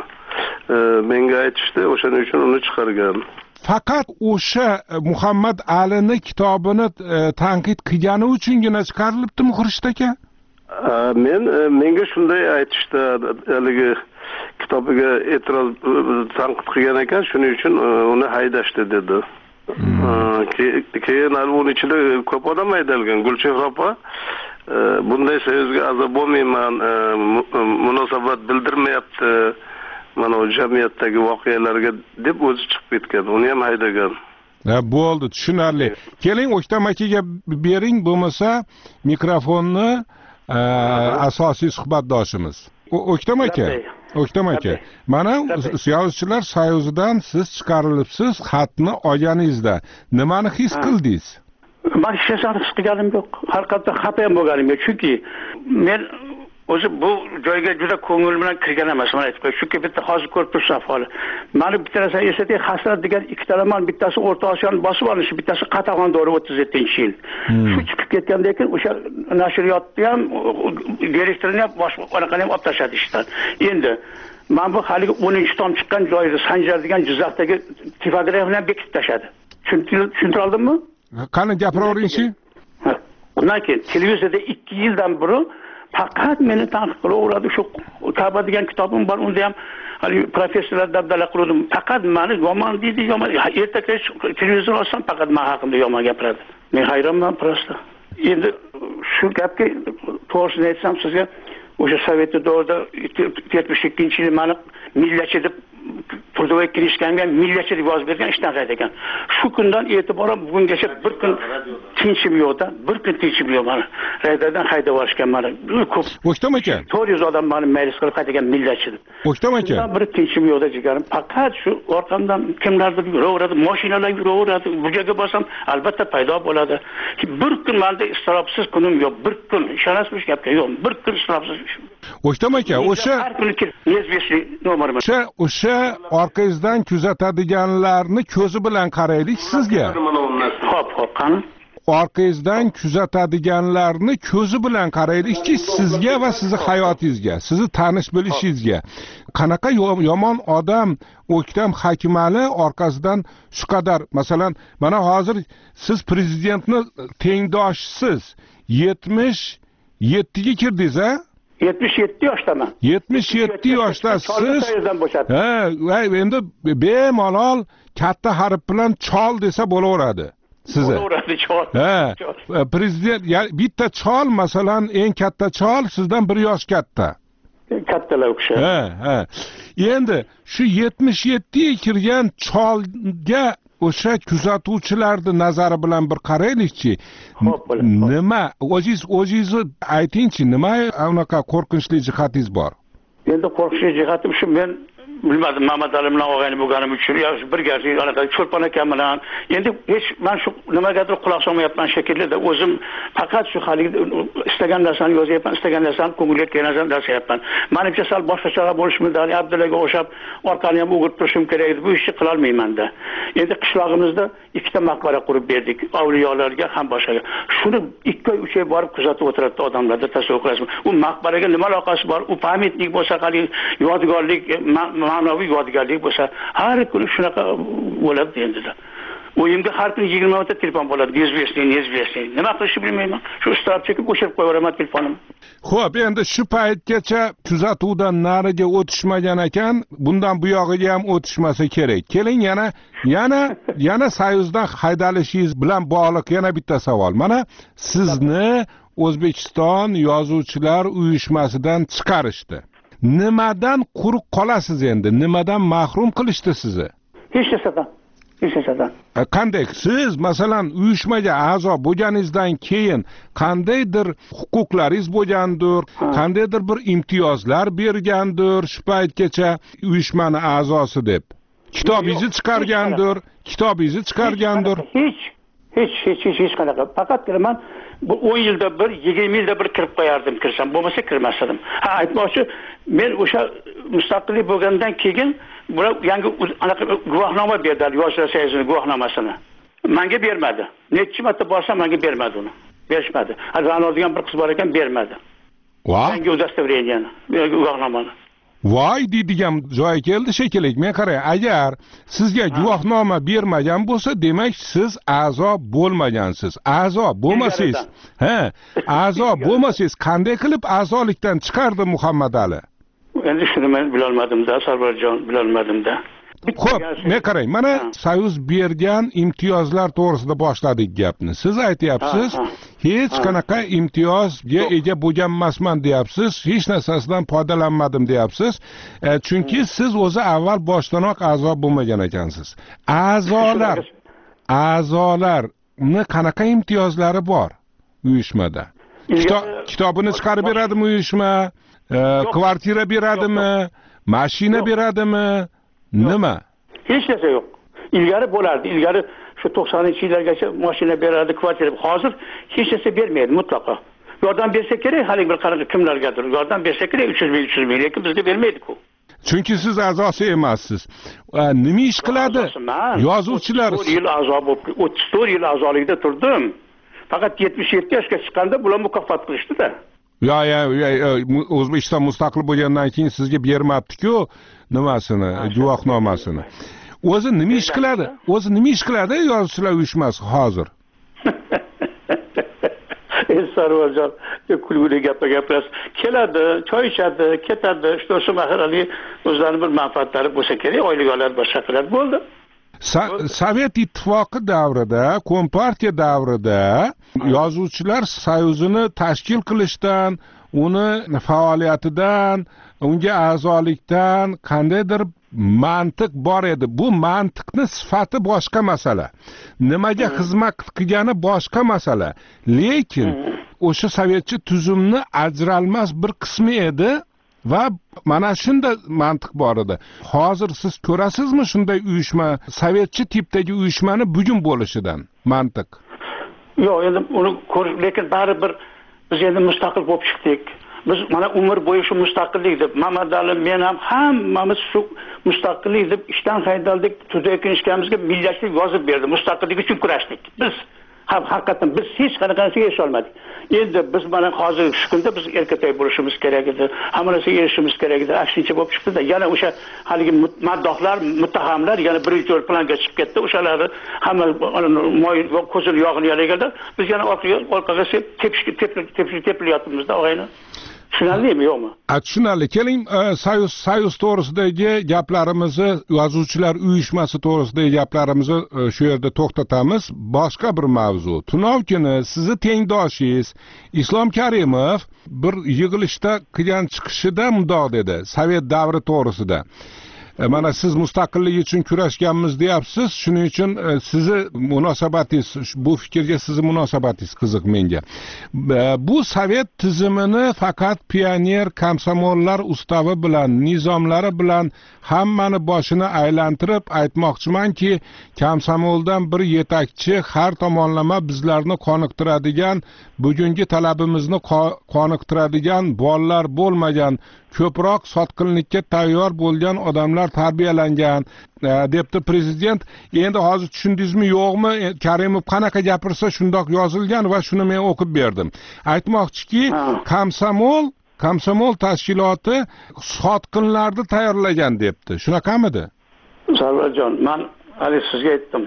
Menga aytishdi, o'shaning uchun uni chiqargan. Faqat o'sha Muhammad Alini kitobini tanqid qilgani uchungina chiqarilibdimi Xurshid aka? Men menga shunday aytishdi, haligi kitobiga e'tiroz tanqid qilgan ekan, shuning uchun uni haydashdi dedi. Keyin uning ichida ko'p odam haydalgan. Gulchehra opa bunday so'zga a'zo bo'lmayman, munosabat bildirmayapti mana u jamiyatdagi voqealarga deb o'zi chiqib ketgan, uni ham haydagan. Ha, bo'ldi, tushunarli. Keling, O'ktam akaga bering, bo'lmasa mikrofonni asosiy suhbatdoshimiz. O'ktam aka, O'ktam aka, mana Yozuvchilar soyuzidan siz chiqarilibsiz, xatni olganingizda nimani his qildingiz? Men hech narsani his qilganim yo'q. Har qanday xafa ham bo'lganim yo'q, chunki men o'zi bu joyga juda ko'ngil bilan kirgan emasman, aytib qo'y. Chunki bitta hozir ko'rib tursiz ahvoli. Mani bitta narsa eslatay, Hasrat degan ikkita roman, bittasi O'rta Osiyoni bosib olishi, bittasi Qatag'ondori o'ttiz yettinchi yil. Shu chiqib ketgandan keyin o'sha nashriyotni ham, direktorini ham boshqa qanaqani ham olib tashladi ishdan. Endi men bu haligi o'ninchi tom chiqqan joyda Sanjar degan Jizzaxdagi tipografni ham bekitib tashladi. Tushuntira oldimmi? Qani gapiravering-chi? Undan keyin televizorda ikki yildan burun faqat meni tanqid qilaveradi. Shu Ka'ba degan kitobim bor, unda ham hali professorlar dabdala qildim. Faqat meni yomon deydi, yomon. Ertaga televizor olsam faqat men haqimda yomon gapiradi. Men hayronman prosta. Endi shu gapga to'g'risini aytsam sizga, o'sha Sovet davrida yetmish ikkinchi yil meni millatchi deb Turdovoy kirishganga millatchi deb yozib bergan, ishdan qaytagan. Shu kundan e'tiboran bugungacha bir kun tinchim yo'qda, bir kun tinchim yo'q mana. Radiodan haydab yuborishgan mana. Ko'p. O'ktam aka. to'rt yuz odam meni maylis qilib qaytagan millatchi deb. O'ktam aka. Bir tinchim yo'qda jigarim. Faqat shu orqamdan kimlardir yuraveradi, mashinalar yuraveradi. Bu yerga borsam albatta paydo bo'ladi. Bir kun menda istirobsiz kunim yo'q. Bir kun ishonasiz gapga yo'q. Bir kun istirobsiz. O'ktam aka, o'sha o'sha o'sha orqangizdan kuzatadiganlarni ko'zi bilan qaraylik sizga. Xo'p, xo'p, qani? Orqangizdan kuzatadiganlarni ko'zi bilan qaraylikki, sizga va sizni hayotingizga, sizni tanish bilishingizga. Qanaqa yomon odam O'ktam Hakimali orqasidan shu qadar, masalan, mana hozir siz prezidentni tengdoshisiz. yetmish yettiga kirdingiz, a? yetmish yetti yoshdaman. yetmish yetti yoshda siz ha, endi bemalol katta harf bilan chol desa bo'laveradi sizni. Bo'laveradi chol. Ha, prezident bitta chol, masalan, eng katta chol sizdan bir yosh katta. Kattalar o'sha. Ha, ha. Endi shu yetmish yettiga kirgan cholga o'sha kuzatuvchilarni nazari bilan bir qaraylikchi. Nima o'zingiz o'zingizni aytingchi, nima unaqa qo'rqinchli jihatingiz bor? Endi qo'rqinchli jihatim shu, men bilmadim, Mamad Ali bilan o'g'ayni bo'lganim uchun yo birgalikda anaqa Cho'lpon akam bilan endi hech men shu nimagadir quloq solmayapman shekilli-da, o'zim faqat shu hali istagan narsani yozyapman, istagan narsani ko'ngilga kelgan narsani yozayapman. Menimcha sal boshqacharoq bo'lishimda, Abdullaga o'xshab orqani ham o'girib turishim kerak edi. Bu ishni qila olmayman-da. Endi qishlog'imizda ikkita maqbara qurib berdik, avliyolarga ham boshqaga. Shuni ikki oy, uch oy borib kuzatib o'tiradi odamlarda, tasavvur qilasizmi? U maqbaraga nima aloqasi bor? U pamyatnik bo'lsa, hali yodgorlik, ma'naviy yodgorlik bo'lsa, har kuni shunaqa bo'ladi endi-da. O'yimga har kuni yigirma ta telefon bo'ladi, neizvestniy, neizvestniy. Nima qilishni bilmayman. Shu istirab chekib o'chirib qo'yaveraman telefonimni. Xo'p, endi shu paytgacha kuzatuvdan nariga o'tishmagan ekan, bundan bu yog'iga ham o'tishmasa kerak. Keling, yana yana yana Soyuzdan haydalishingiz bilan bog'liq yana bitta savol. Mana sizni O'zbekiston Yozuvchilar uyushmasidan chiqarishdi. Nimadan quruq qolasiz endi? Nimadan mahrum qilishdi sizni? Hech narsadan. Hech narsadan. Qanday siz masalan uyushmaga a'zo bo'lganingizdan keyin qandaydir huquqlaringiz bo'lgandir, qandaydir bir imtiyozlar bergandir shu paytgacha uyushmani a'zosi deb. Kitobingizni chiqargandir, kitobingizni chiqargandir. Hech hech hech hech hech qanaqa. Faqat men bu o'n yilda bir, yigirma yilda bir kirib qo'yardim, kirsam, bo'lmasa kirmasdim. Ha, aytmoqchi, men o'sha mustaqillik bo'lgandan keyin bular yangi anaqa guvohnoma berdilar, Yoshlar soyuzining guvohnomasini. Menga bermadi. Necha marta borsam menga bermadi uni. Berishmadi. Hali Ra'no degan bir qiz bor ekan, bermadi. Voy, yangi udostvrenieni, guvohnomani. Voy deydigan joy keldi shekilli. Men qaray, agar sizga guvohnoma bermagan bo'lsa, demak siz a'zo bo'lmagansiz. A'zo bo'lmasangiz, ha, a'zo bo'lmasangiz qanday qilib a'zolikdan chiqardi Muhammad Ali? Endi shuni men bilolmadim-da, Sarvarjon, bilolmadim-da. Xo'p, men qarang, mana Soyuz bergan imtiyozlar to'g'risida boshladik gapni. Siz aytyapsiz, hech qanaqa imtiyozga ega bo'lgan emasman deyapsiz, hech narsasidan foydalanmadim deyapsiz. E, chunki siz o'zi avval boshdanoq a'zo bo'lmagan ekansiz. A'zolar, a'zolarni qanaqa imtiyozlari bor uyushmada? Kitobini chiqarib beradimi uyushma? E, kvartira beradimi? Mashina beradimi? Nima? Hech narsa yo'q. Ilgari bo'lardi. Ilgari shu to'qsoninchi yillargacha mashina berardi, kvartira. Hozir hech narsa bermaydi mutlaqo. Yordam bersa kerak, hali bir qanaqa kimlargadir yordam bersa kerak uch yuz ming, uch yuz ming, lekin bizga bermaydi-ku. Chunki siz a'zosi emassiz. Nima ish qiladi? Yozuvchilar. o'ttiz to'rt yil a'zo bo'lib, o'ttiz to'rt yil a'zolikda turdim. Faqat yetmish yetti yoshga chiqqanda bular mukofot qilishdi-da. Ya ya O'zbekiston mustaqil bo'lgandan keyin sizga bermabdi-ku nimasini, guvohnomasini. O'zi nima ish qiladi? O'zi nima ish qiladi yozuvchilar uyushmasi hozir? Sarvarjon, kulguli gapga gapirasiz. Keladi, choy ichadi, ketadi, shu mahalali o'zlarining bir manfaatlari bo'lsa kerak, oylik oladi, boshqa qiladi, bo'ldi. Sovet ittifoqi davrida, Kompartiya davrida yozuvchilar soyuzini tashkil qilishdan, uni faoliyatidan, unga a'zolikdan qandaydir mantiq bor edi. Bu mantiqni sifati boshqa masala. Nimaga xizmat qilgani boshqa masala. Lekin o'sha sovetcha tuzumni ajralmas bir qismi edi va mana shunda mantiq bor edi. Hozir siz ko'rasizmi shunday uyushma, sovetcha tipdagi uyushmani bugun bo'lishidan mantiq? Yo'q, endi uni ko'rish, lekin baribir biz endi mustaqil bo'lib chiqdik. Biz mana umr bo'yi shu mustaqillik deb, Mamadali, men ham hammamiz shu mustaqillik deb ishdan haydaldik, tuzayotgan ishimizga millatchilik yozib berdi, mustaqillik uchun kurashdik. Biz ham haqiqatan biz hech qanaqasiga erisha olmadik. Endi biz mana hozir shu kunda biz erkatoy bo'lishimiz kerak edi, hamma narsaga erishishimiz kerak edi. Aksincha bo'lib chiqdi-da, yana o'sha haligi maddohlar, muttahamlar yana birinchi yo'l planga chiqib ketdi. O'shalari hamma moy va ko'zini yog'ini yalaganlar, biz yana orqaga orqaga tepishga tepishga tepilyapmiz-da, og'ayni. Tushunarlimi, yo'qmi? Tushunarli. Keling, Soyuz Soyuz to'g'risidagi gaplarimizni, yozuvchilar uyushmasi to'g'risidagi gaplarimizni shu yerda to'xtatamiz. Boshqa bir mavzu. Tunov kuni sizni tengdoshingiz Islom Karimov bir yig'ilishda qilgan chiqishida mundoq dedi, Sovet davri to'g'risida. Mana siz mustaqillik uchun kurashganmiz deyapsiz, shuning uchun sizni munosabatingiz, bu fikrga sizni munosabatingiz qiziq menga. Bu sovet tizimini faqat pioner komsomollar ustavi bilan, nizomlari bilan hammani boshini aylantirib aytmoqchimanki, komsomoldan bir yetakchi har tomonlama bizlarni qoniqtiradigan, bugungi talabimizni qoniqtiradigan bolalar bo'lmagan, ko'proq sotqinlikka tayyor bo'lgan odamlar tarbiyalangan, debdi prezident. Endi hozir tushundingizmi yo'qmi? Karimov qanaqa gapirsa shundoq yozilgan va shuni men o'qib berdim. Aytmoqchiki, komsomol, komsomol tashkiloti sotqinlarni tayyorlagan debdi. Shunaqamidi? Sarvarjon, men hali sizga aytdim.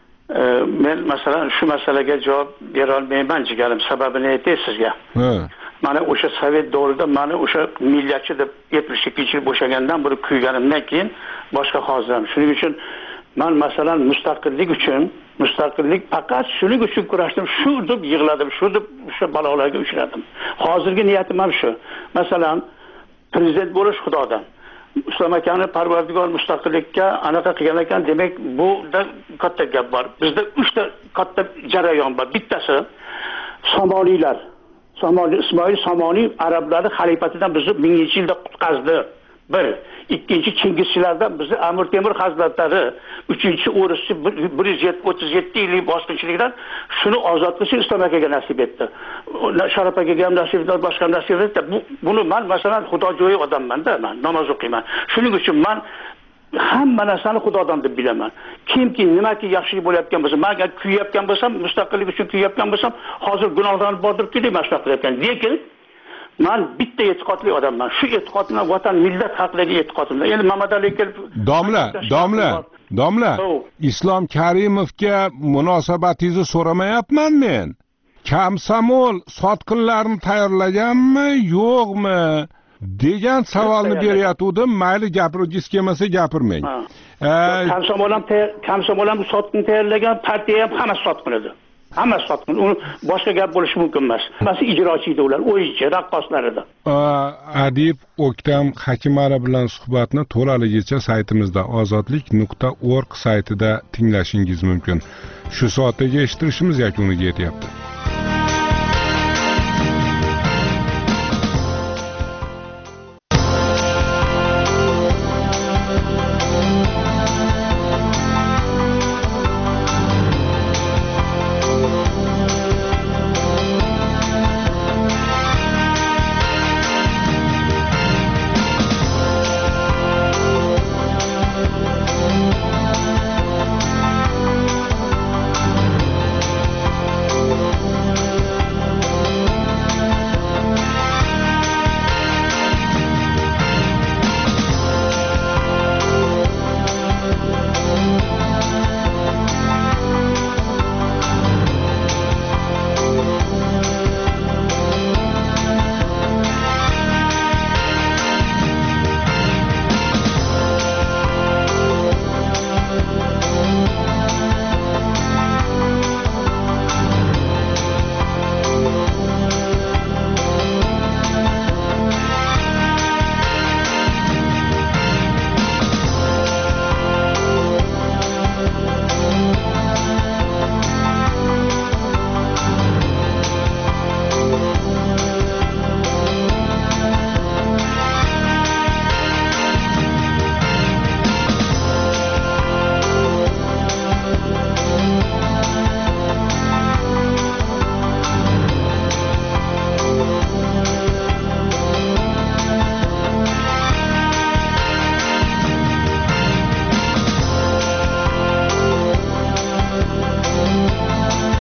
Men masalan shu masalaga javob bera olmayman jigarim. Sababini aytay sizga. Mana o'sha sovet davrida mana o'sha millatchi deb yetmish ikkinchi yil bo'shagandan beri kuyganimdan keyin boshqa hozir ham. Shuning uchun men masalan mustaqillik uchun, mustaqillik faqat shuning uchun kurashdim, shu deb yig'ladim, shu deb o'sha balolarga uchradim. Hozirgi niyatim ham shu. Masalan, prezident bo'lish xudodan. Islom akani Parvardigor mustaqillikka anaqa qilgan ekan, demak bu da katta gap bor. Bizda uchta katta jarayon bor. Bittasi Somoniylar. Somoni Ismoil Somoniy arablarni xalifatidan bizni minginchi yilda qutqazdi. Bir, ikkinchi Chingizchilardan bizni Amir Temur hazratlari, uchinchi o'rischi bir yuz o'ttiz yetti yillik bosqinchilikdan shuni ozod qilish Islom akaga nasib etdi. Sharaf akaga ham nasib etdi, boshqa nasib etdi. Bu buni men masalan xudojo'yi odamman-da, men namoz o'qiyman. Shuning uchun men hamma narsani xudodan deb bilaman. Kimki nimaki yaxshilik bo'layotgan bo'lsa, men agar kuyayotgan bo'lsam, mustaqillik uchun kuyayotgan bo'lsam, hozir gunohlarni bordirib kelib mana shunaqa qilyapman. Lekin men bitta e'tiqodli odamman. Shu e'tiqodimdan vatan millat haqidagi e'tiqodimdan. Endi Mamadali kelib Domla, domla, domla. Islom Karimovga munosabatingizni so'ramayapman men. Komsomol sotqinlarni tayyorlaganmi, yo'qmi? degan savolni beryatuvdim. Mayli gapirgingiz kelmasa gapirmang. Komsomol ham komsomol ham sotqin tayyorlagan, partiya ham hammasi sotqin edi. Hammasi sotqin. Uni boshqa gap bo'lishi mumkin emas. Hammasi ijrochi edi ular, o'yinchi, raqqoslar edi. Adib O'ktam Hakimali bilan suhbatni to'laligicha saytimizda ozodlik nuqta org saytida tinglashingiz mumkin. Shu soatdagi eshittirishimiz yakuniga yetyapti.